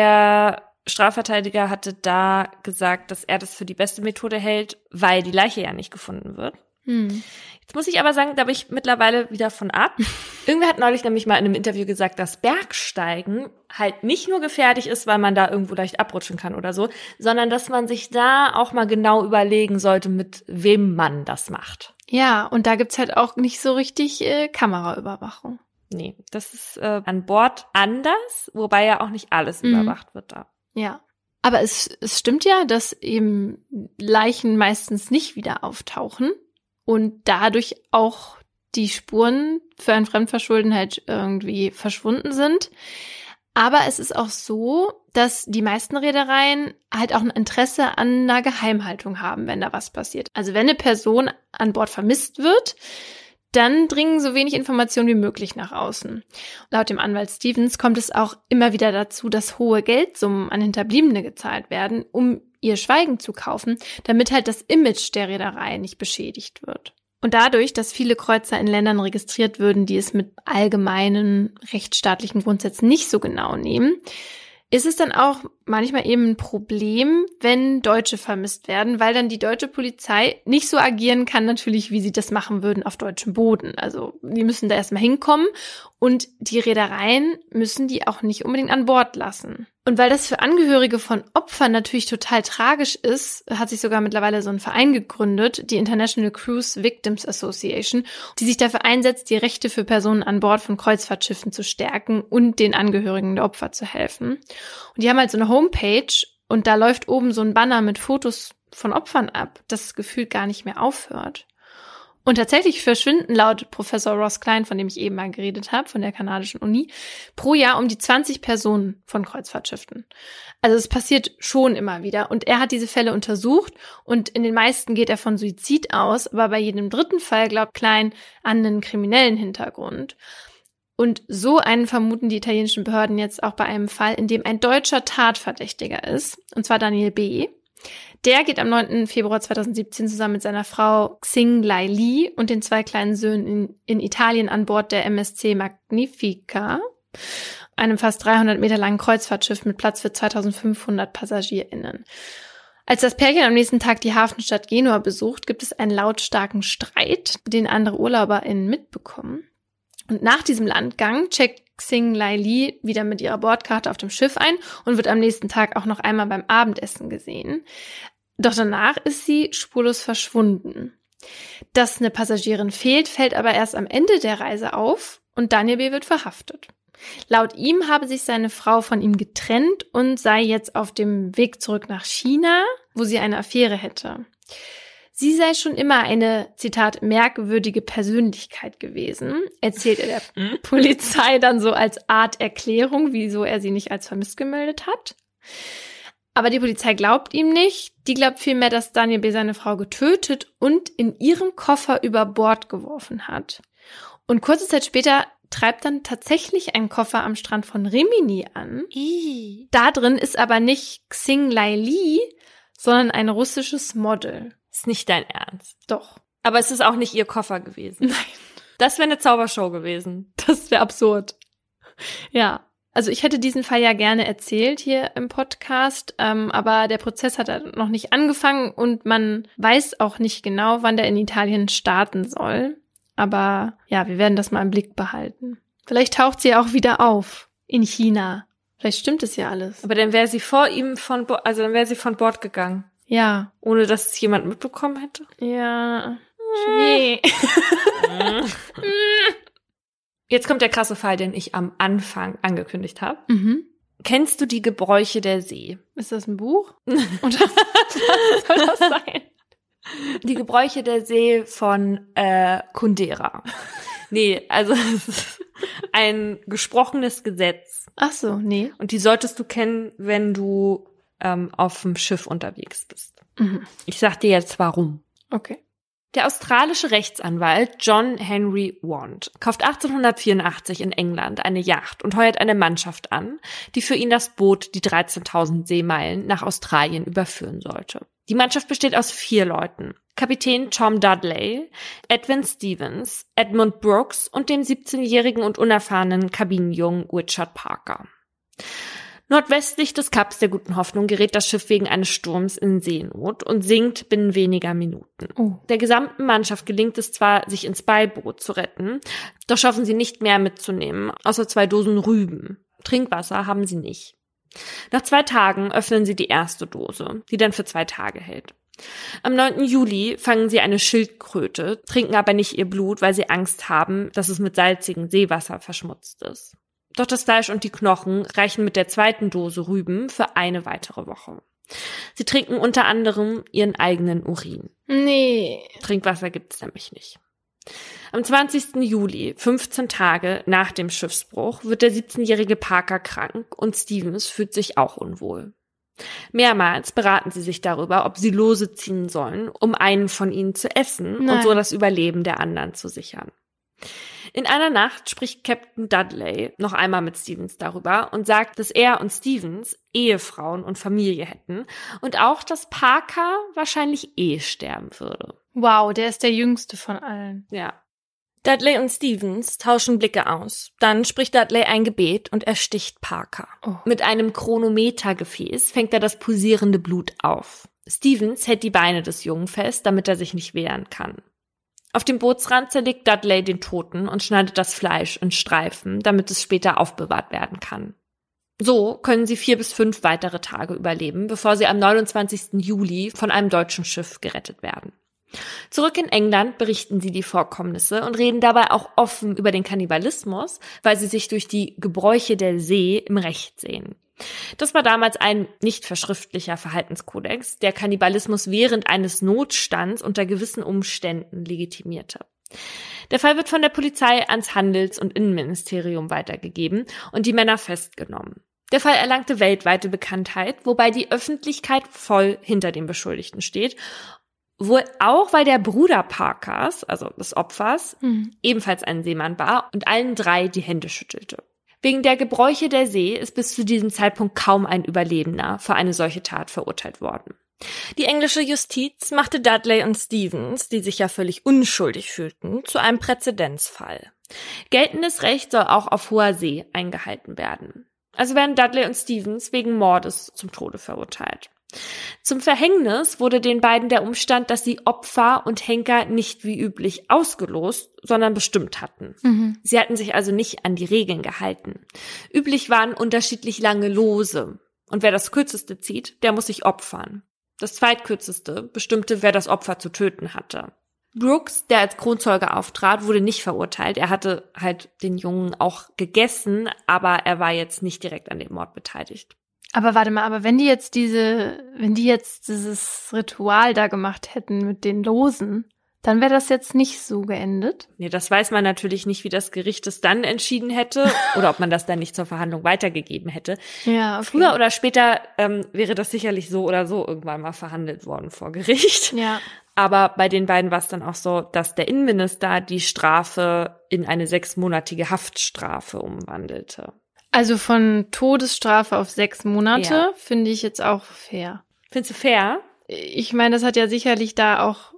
der Strafverteidiger hatte da gesagt, dass er das für die beste Methode hält, weil die Leiche ja nicht gefunden wird. Mhm. Jetzt muss ich aber sagen, da bin ich mittlerweile wieder von ab. Irgendwer hat neulich nämlich mal in einem Interview gesagt, dass Bergsteigen halt nicht nur gefährlich ist, weil man da irgendwo leicht abrutschen kann oder so, sondern dass man sich da auch mal genau überlegen sollte, mit wem man das macht. Ja, und da gibt's halt auch nicht so richtig äh, Kameraüberwachung. Nee, das ist äh, an Bord anders, wobei ja auch nicht alles mhm. überwacht wird da. Ja, aber es, es stimmt ja, dass eben Leichen meistens nicht wieder auftauchen. Und dadurch auch die Spuren für ein Fremdverschulden halt irgendwie verschwunden sind. Aber es ist auch so, dass die meisten Reedereien halt auch ein Interesse an einer Geheimhaltung haben, wenn da was passiert. Also wenn eine Person an Bord vermisst wird, dann dringen so wenig Informationen wie möglich nach außen. Laut dem Anwalt Stevens kommt es auch immer wieder dazu, dass hohe Geldsummen an Hinterbliebene gezahlt werden, um ihr Schweigen zu kaufen, damit halt das Image der Reederei nicht beschädigt wird. Und dadurch, dass viele Kreuzer in Ländern registriert würden, die es mit allgemeinen rechtsstaatlichen Grundsätzen nicht so genau nehmen, ist es dann auch manchmal eben ein Problem, wenn Deutsche vermisst werden, weil dann die deutsche Polizei nicht so agieren kann natürlich, wie sie das machen würden auf deutschem Boden. Also die müssen da erstmal hinkommen und die Reedereien müssen die auch nicht unbedingt an Bord lassen. Und weil das für Angehörige von Opfern natürlich total tragisch ist, hat sich sogar mittlerweile so ein Verein gegründet, die International Cruise Victims Association, die sich dafür einsetzt, die Rechte für Personen an Bord von Kreuzfahrtschiffen zu stärken und den Angehörigen der Opfer zu helfen. Und die haben halt so eine Homepage und da läuft oben so ein Banner mit Fotos von Opfern ab, das gefühlt gar nicht mehr aufhört. Und tatsächlich verschwinden laut Professor Ross Klein, von dem ich eben mal geredet habe, von der kanadischen Uni, pro Jahr um die zwanzig Personen von Kreuzfahrtschiffen. Also es passiert schon immer wieder. Und er hat diese Fälle untersucht und in den meisten geht er von Suizid aus, aber bei jedem dritten Fall glaubt Klein an einen kriminellen Hintergrund. Und so einen vermuten die italienischen Behörden jetzt auch bei einem Fall, in dem ein deutscher Tatverdächtiger ist, und zwar Daniel B. Der geht am neunten Februar zweitausendsiebzehn zusammen mit seiner Frau Xing Lai Li und den zwei kleinen Söhnen in, in Italien an Bord der M S C Magnifica, einem fast dreihundert Meter langen Kreuzfahrtschiff mit Platz für zweitausendfünfhundert PassagierInnen. Als das Pärchen am nächsten Tag die Hafenstadt Genua besucht, gibt es einen lautstarken Streit, den andere UrlauberInnen mitbekommen. Und nach diesem Landgang checkt Xing Lai Li wieder mit ihrer Bordkarte auf dem Schiff ein und wird am nächsten Tag auch noch einmal beim Abendessen gesehen. Doch danach ist sie spurlos verschwunden. Dass eine Passagierin fehlt, fällt aber erst am Ende der Reise auf und Daniel B. wird verhaftet. Laut ihm habe sich seine Frau von ihm getrennt und sei jetzt auf dem Weg zurück nach China, wo sie eine Affäre hätte. Sie sei schon immer eine, Zitat, merkwürdige Persönlichkeit gewesen, erzählt er der hm? Polizei dann so als Art Erklärung, wieso er sie nicht als vermisst gemeldet hat. Aber die Polizei glaubt ihm nicht. Die glaubt vielmehr, dass Daniel B. seine Frau getötet und in ihren Koffer über Bord geworfen hat. Und kurze Zeit später treibt dann tatsächlich ein Koffer am Strand von Rimini an. Ii. Da drin ist aber nicht Xing Lai Li, sondern ein russisches Model. Ist nicht dein Ernst. Doch. Aber es ist auch nicht ihr Koffer gewesen. Nein. Das wäre eine Zaubershow gewesen. Das wäre absurd. Ja. Also ich hätte diesen Fall ja gerne erzählt hier im Podcast, ähm, aber der Prozess hat noch nicht angefangen und man weiß auch nicht genau, wann der in Italien starten soll. Aber ja, wir werden das mal im Blick behalten. Vielleicht taucht sie ja auch wieder auf in China. Vielleicht stimmt es ja alles. Aber dann wäre sie vor ihm von Bo- also dann wäre sie von Bord gegangen. Ja. Ohne dass es jemand mitbekommen hätte? Ja. Nee. Jetzt kommt der krasse Fall, den ich am Anfang angekündigt habe. Mhm. Kennst du die Gebräuche der See? Ist das ein Buch? Oder was soll das sein? Die Gebräuche der See von äh, Kundera. Nee, also es ist ein gesprochenes Gesetz. Ach so, nee. Und die solltest du kennen, wenn du ähm, auf dem Schiff unterwegs bist. Mhm. Ich sag dir jetzt warum. Okay. Der australische Rechtsanwalt John Henry Wand kauft achtzehnhundertvierundachtzig in England eine Yacht und heuert eine Mannschaft an, die für ihn das Boot die dreizehntausend Seemeilen nach Australien überführen sollte. Die Mannschaft besteht aus vier Leuten. Kapitän Tom Dudley, Edwin Stevens, Edmund Brooks und dem siebzehnjährigen und unerfahrenen Kabinenjungen Richard Parker. Nordwestlich des Kaps der Guten Hoffnung gerät das Schiff wegen eines Sturms in Seenot und sinkt binnen weniger Minuten. Oh. Der gesamten Mannschaft gelingt es zwar, sich ins Beiboot zu retten, doch schaffen sie nicht mehr mitzunehmen, außer zwei Dosen Rüben. Trinkwasser haben sie nicht. Nach zwei Tagen öffnen sie die erste Dose, die dann für zwei Tage hält. Am neunten Juli fangen sie eine Schildkröte, trinken aber nicht ihr Blut, weil sie Angst haben, dass es mit salzigem Seewasser verschmutzt ist. Doch das Fleisch und die Knochen reichen mit der zweiten Dose Rüben für eine weitere Woche. Sie trinken unter anderem ihren eigenen Urin. Nee. Trinkwasser gibt es nämlich nicht. Am zwanzigsten Juli, fünfzehn Tage nach dem Schiffsbruch, wird der siebzehnjährige Parker krank und Stevens fühlt sich auch unwohl. Mehrmals beraten sie sich darüber, ob sie Lose ziehen sollen, um einen von ihnen zu essen Nein. und so das Überleben der anderen zu sichern. In einer Nacht spricht Captain Dudley noch einmal mit Stevens darüber und sagt, dass er und Stevens Ehefrauen und Familie hätten und auch, dass Parker wahrscheinlich eh sterben würde. Wow, der ist der jüngste von allen. Ja. Dudley und Stevens tauschen Blicke aus. Dann spricht Dudley ein Gebet und ersticht Parker. Oh. Mit einem Chronometergefäß fängt er das pulsierende Blut auf. Stevens hält die Beine des Jungen fest, damit er sich nicht wehren kann. Auf dem Bootsrand zerlegt Dudley den Toten und schneidet das Fleisch in Streifen, damit es später aufbewahrt werden kann. So können sie vier bis fünf weitere Tage überleben, bevor sie am neunundzwanzigsten Juli von einem deutschen Schiff gerettet werden. Zurück in England berichten sie die Vorkommnisse und reden dabei auch offen über den Kannibalismus, weil sie sich durch die Gebräuche der See im Recht sehen. Das war damals ein nicht verschriftlicher Verhaltenskodex, der Kannibalismus während eines Notstands unter gewissen Umständen legitimierte. Der Fall wird von der Polizei ans Handels- und Innenministerium weitergegeben und die Männer festgenommen. Der Fall erlangte weltweite Bekanntheit, wobei die Öffentlichkeit voll hinter den Beschuldigten steht. Wohl auch, weil der Bruder Parkers, also des Opfers, mhm. ebenfalls ein Seemann war und allen drei die Hände schüttelte. Wegen der Gebräuche der See ist bis zu diesem Zeitpunkt kaum ein Überlebender für eine solche Tat verurteilt worden. Die englische Justiz machte Dudley und Stevens, die sich ja völlig unschuldig fühlten, zu einem Präzedenzfall. Geltendes Recht soll auch auf hoher See eingehalten werden. Also werden Dudley und Stevens wegen Mordes zum Tode verurteilt. Zum Verhängnis wurde den beiden der Umstand, dass sie Opfer und Henker nicht wie üblich ausgelost, sondern bestimmt hatten. Mhm. Sie hatten sich also nicht an die Regeln gehalten. Üblich waren unterschiedlich lange Lose. Und wer das kürzeste zieht, der muss sich opfern. Das zweitkürzeste bestimmte, wer das Opfer zu töten hatte. Brooks, der als Kronzeuge auftrat, wurde nicht verurteilt. Er hatte halt den Jungen auch gegessen, aber er war jetzt nicht direkt an dem Mord beteiligt. Aber warte mal, aber wenn die jetzt diese, wenn die jetzt dieses Ritual da gemacht hätten mit den Losen, dann wäre das jetzt nicht so geendet? Nee, das weiß man natürlich nicht, wie das Gericht es dann entschieden hätte oder ob man das dann nicht zur Verhandlung weitergegeben hätte. Ja, okay. Früher oder später ähm, wäre das sicherlich so oder so irgendwann mal verhandelt worden vor Gericht. Ja. Aber bei den beiden war es dann auch so, dass der Innenminister die Strafe in eine sechsmonatige Haftstrafe umwandelte. Also von Todesstrafe auf sechs Monate Ja. finde ich jetzt auch fair. Findest du fair? Ich meine, das hat ja sicherlich da auch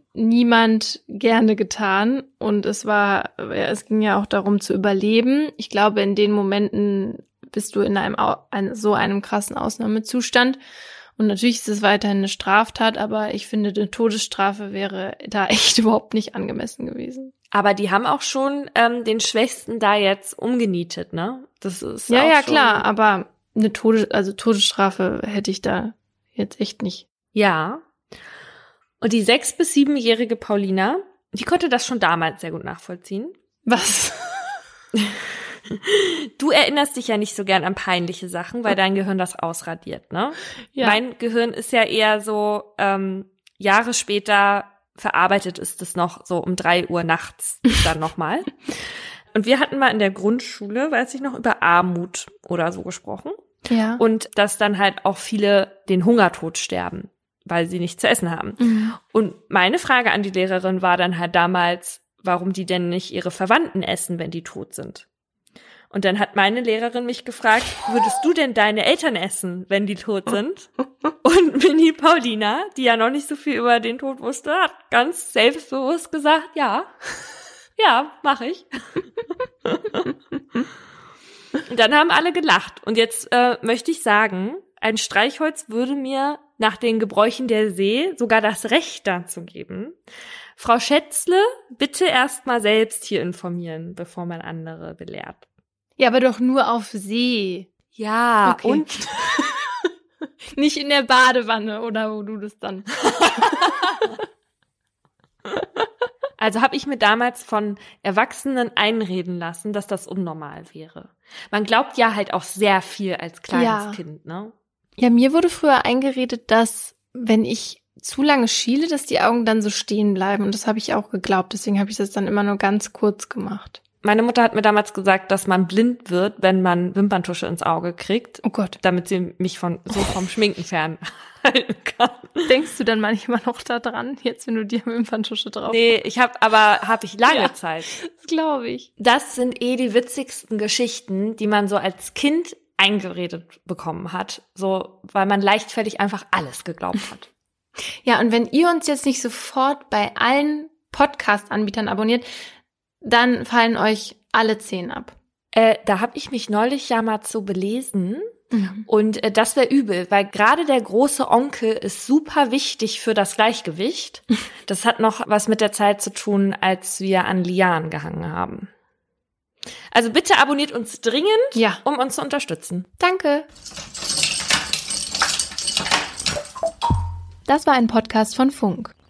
niemand gerne getan und es war, es ging ja auch darum zu überleben. Ich glaube, in den Momenten bist du in einem ein, so einem krassen Ausnahmezustand und natürlich ist es weiterhin eine Straftat, aber ich finde, eine Todesstrafe wäre da echt überhaupt nicht angemessen gewesen. Aber die haben auch schon ähm, den Schwächsten da jetzt umgenietet, ne? Das ist Ja, auch ja, schon klar, aber eine Todes, also Todesstrafe hätte ich da jetzt echt nicht. Ja. Und die sechs- bis siebenjährige Paulina, die konnte das schon damals sehr gut nachvollziehen. Was? Du erinnerst dich ja nicht so gern an peinliche Sachen, weil dein Gehirn das ausradiert, ne? Ja. Mein Gehirn ist ja eher so, ähm, Jahre später verarbeitet ist es noch so um drei Uhr nachts dann nochmal. Und wir hatten mal in der Grundschule, weiß ich noch, über Armut oder so gesprochen. Ja. Und dass dann halt auch viele den Hungertod sterben, weil sie nichts zu essen haben. Mhm. Und meine Frage an die Lehrerin war dann halt damals, warum die denn nicht ihre Verwandten essen, wenn die tot sind. Und dann hat meine Lehrerin mich gefragt, würdest du denn deine Eltern essen, wenn die tot sind? Und Mini Paulina, die ja noch nicht so viel über den Tod wusste, hat ganz selbstbewusst gesagt, ja, ja, mache ich. Und dann haben alle gelacht. Und jetzt äh, möchte ich sagen, ein Streichholz würde mir nach den Gebräuchen der See sogar das Recht dazu geben. Frau Schätzle, bitte erst mal selbst hier informieren, bevor man andere belehrt. Ja, aber doch nur auf See. Ja, Okay. und Nicht in der Badewanne oder wo du das dann. also habe ich mir damals von Erwachsenen einreden lassen, dass das unnormal wäre. Man glaubt ja halt auch sehr viel als kleines Ja. Kind, ne? Ja, mir wurde früher eingeredet, dass wenn ich zu lange schiele, dass die Augen dann so stehen bleiben. Und das habe ich auch geglaubt. Deswegen habe ich das dann immer nur ganz kurz gemacht. Meine Mutter hat mir damals gesagt, dass man blind wird, wenn man Wimperntusche ins Auge kriegt. Oh Gott. Damit sie mich von so vom Schminken fernhalten kann. Denkst du dann manchmal noch da dran, jetzt wenn du dir Wimperntusche drauf Nee, ich habe aber habe ich lange Ja. Zeit. Das glaube ich. Das sind eh die witzigsten Geschichten, die man so als Kind eingeredet bekommen hat, so weil man leichtfertig einfach alles geglaubt hat. Ja, und wenn ihr uns jetzt nicht sofort bei allen Podcast-Anbietern abonniert, dann fallen euch alle zehn ab. Äh, da habe ich mich neulich ja mal zu belesen. Mhm. Und äh, das wäre übel, weil gerade der große Onkel ist super wichtig für das Gleichgewicht. Das hat noch was mit der Zeit zu tun, als wir an Lianen gehangen haben. Also bitte abonniert uns dringend, Ja, um uns zu unterstützen. danke. Das war ein Podcast von Funk.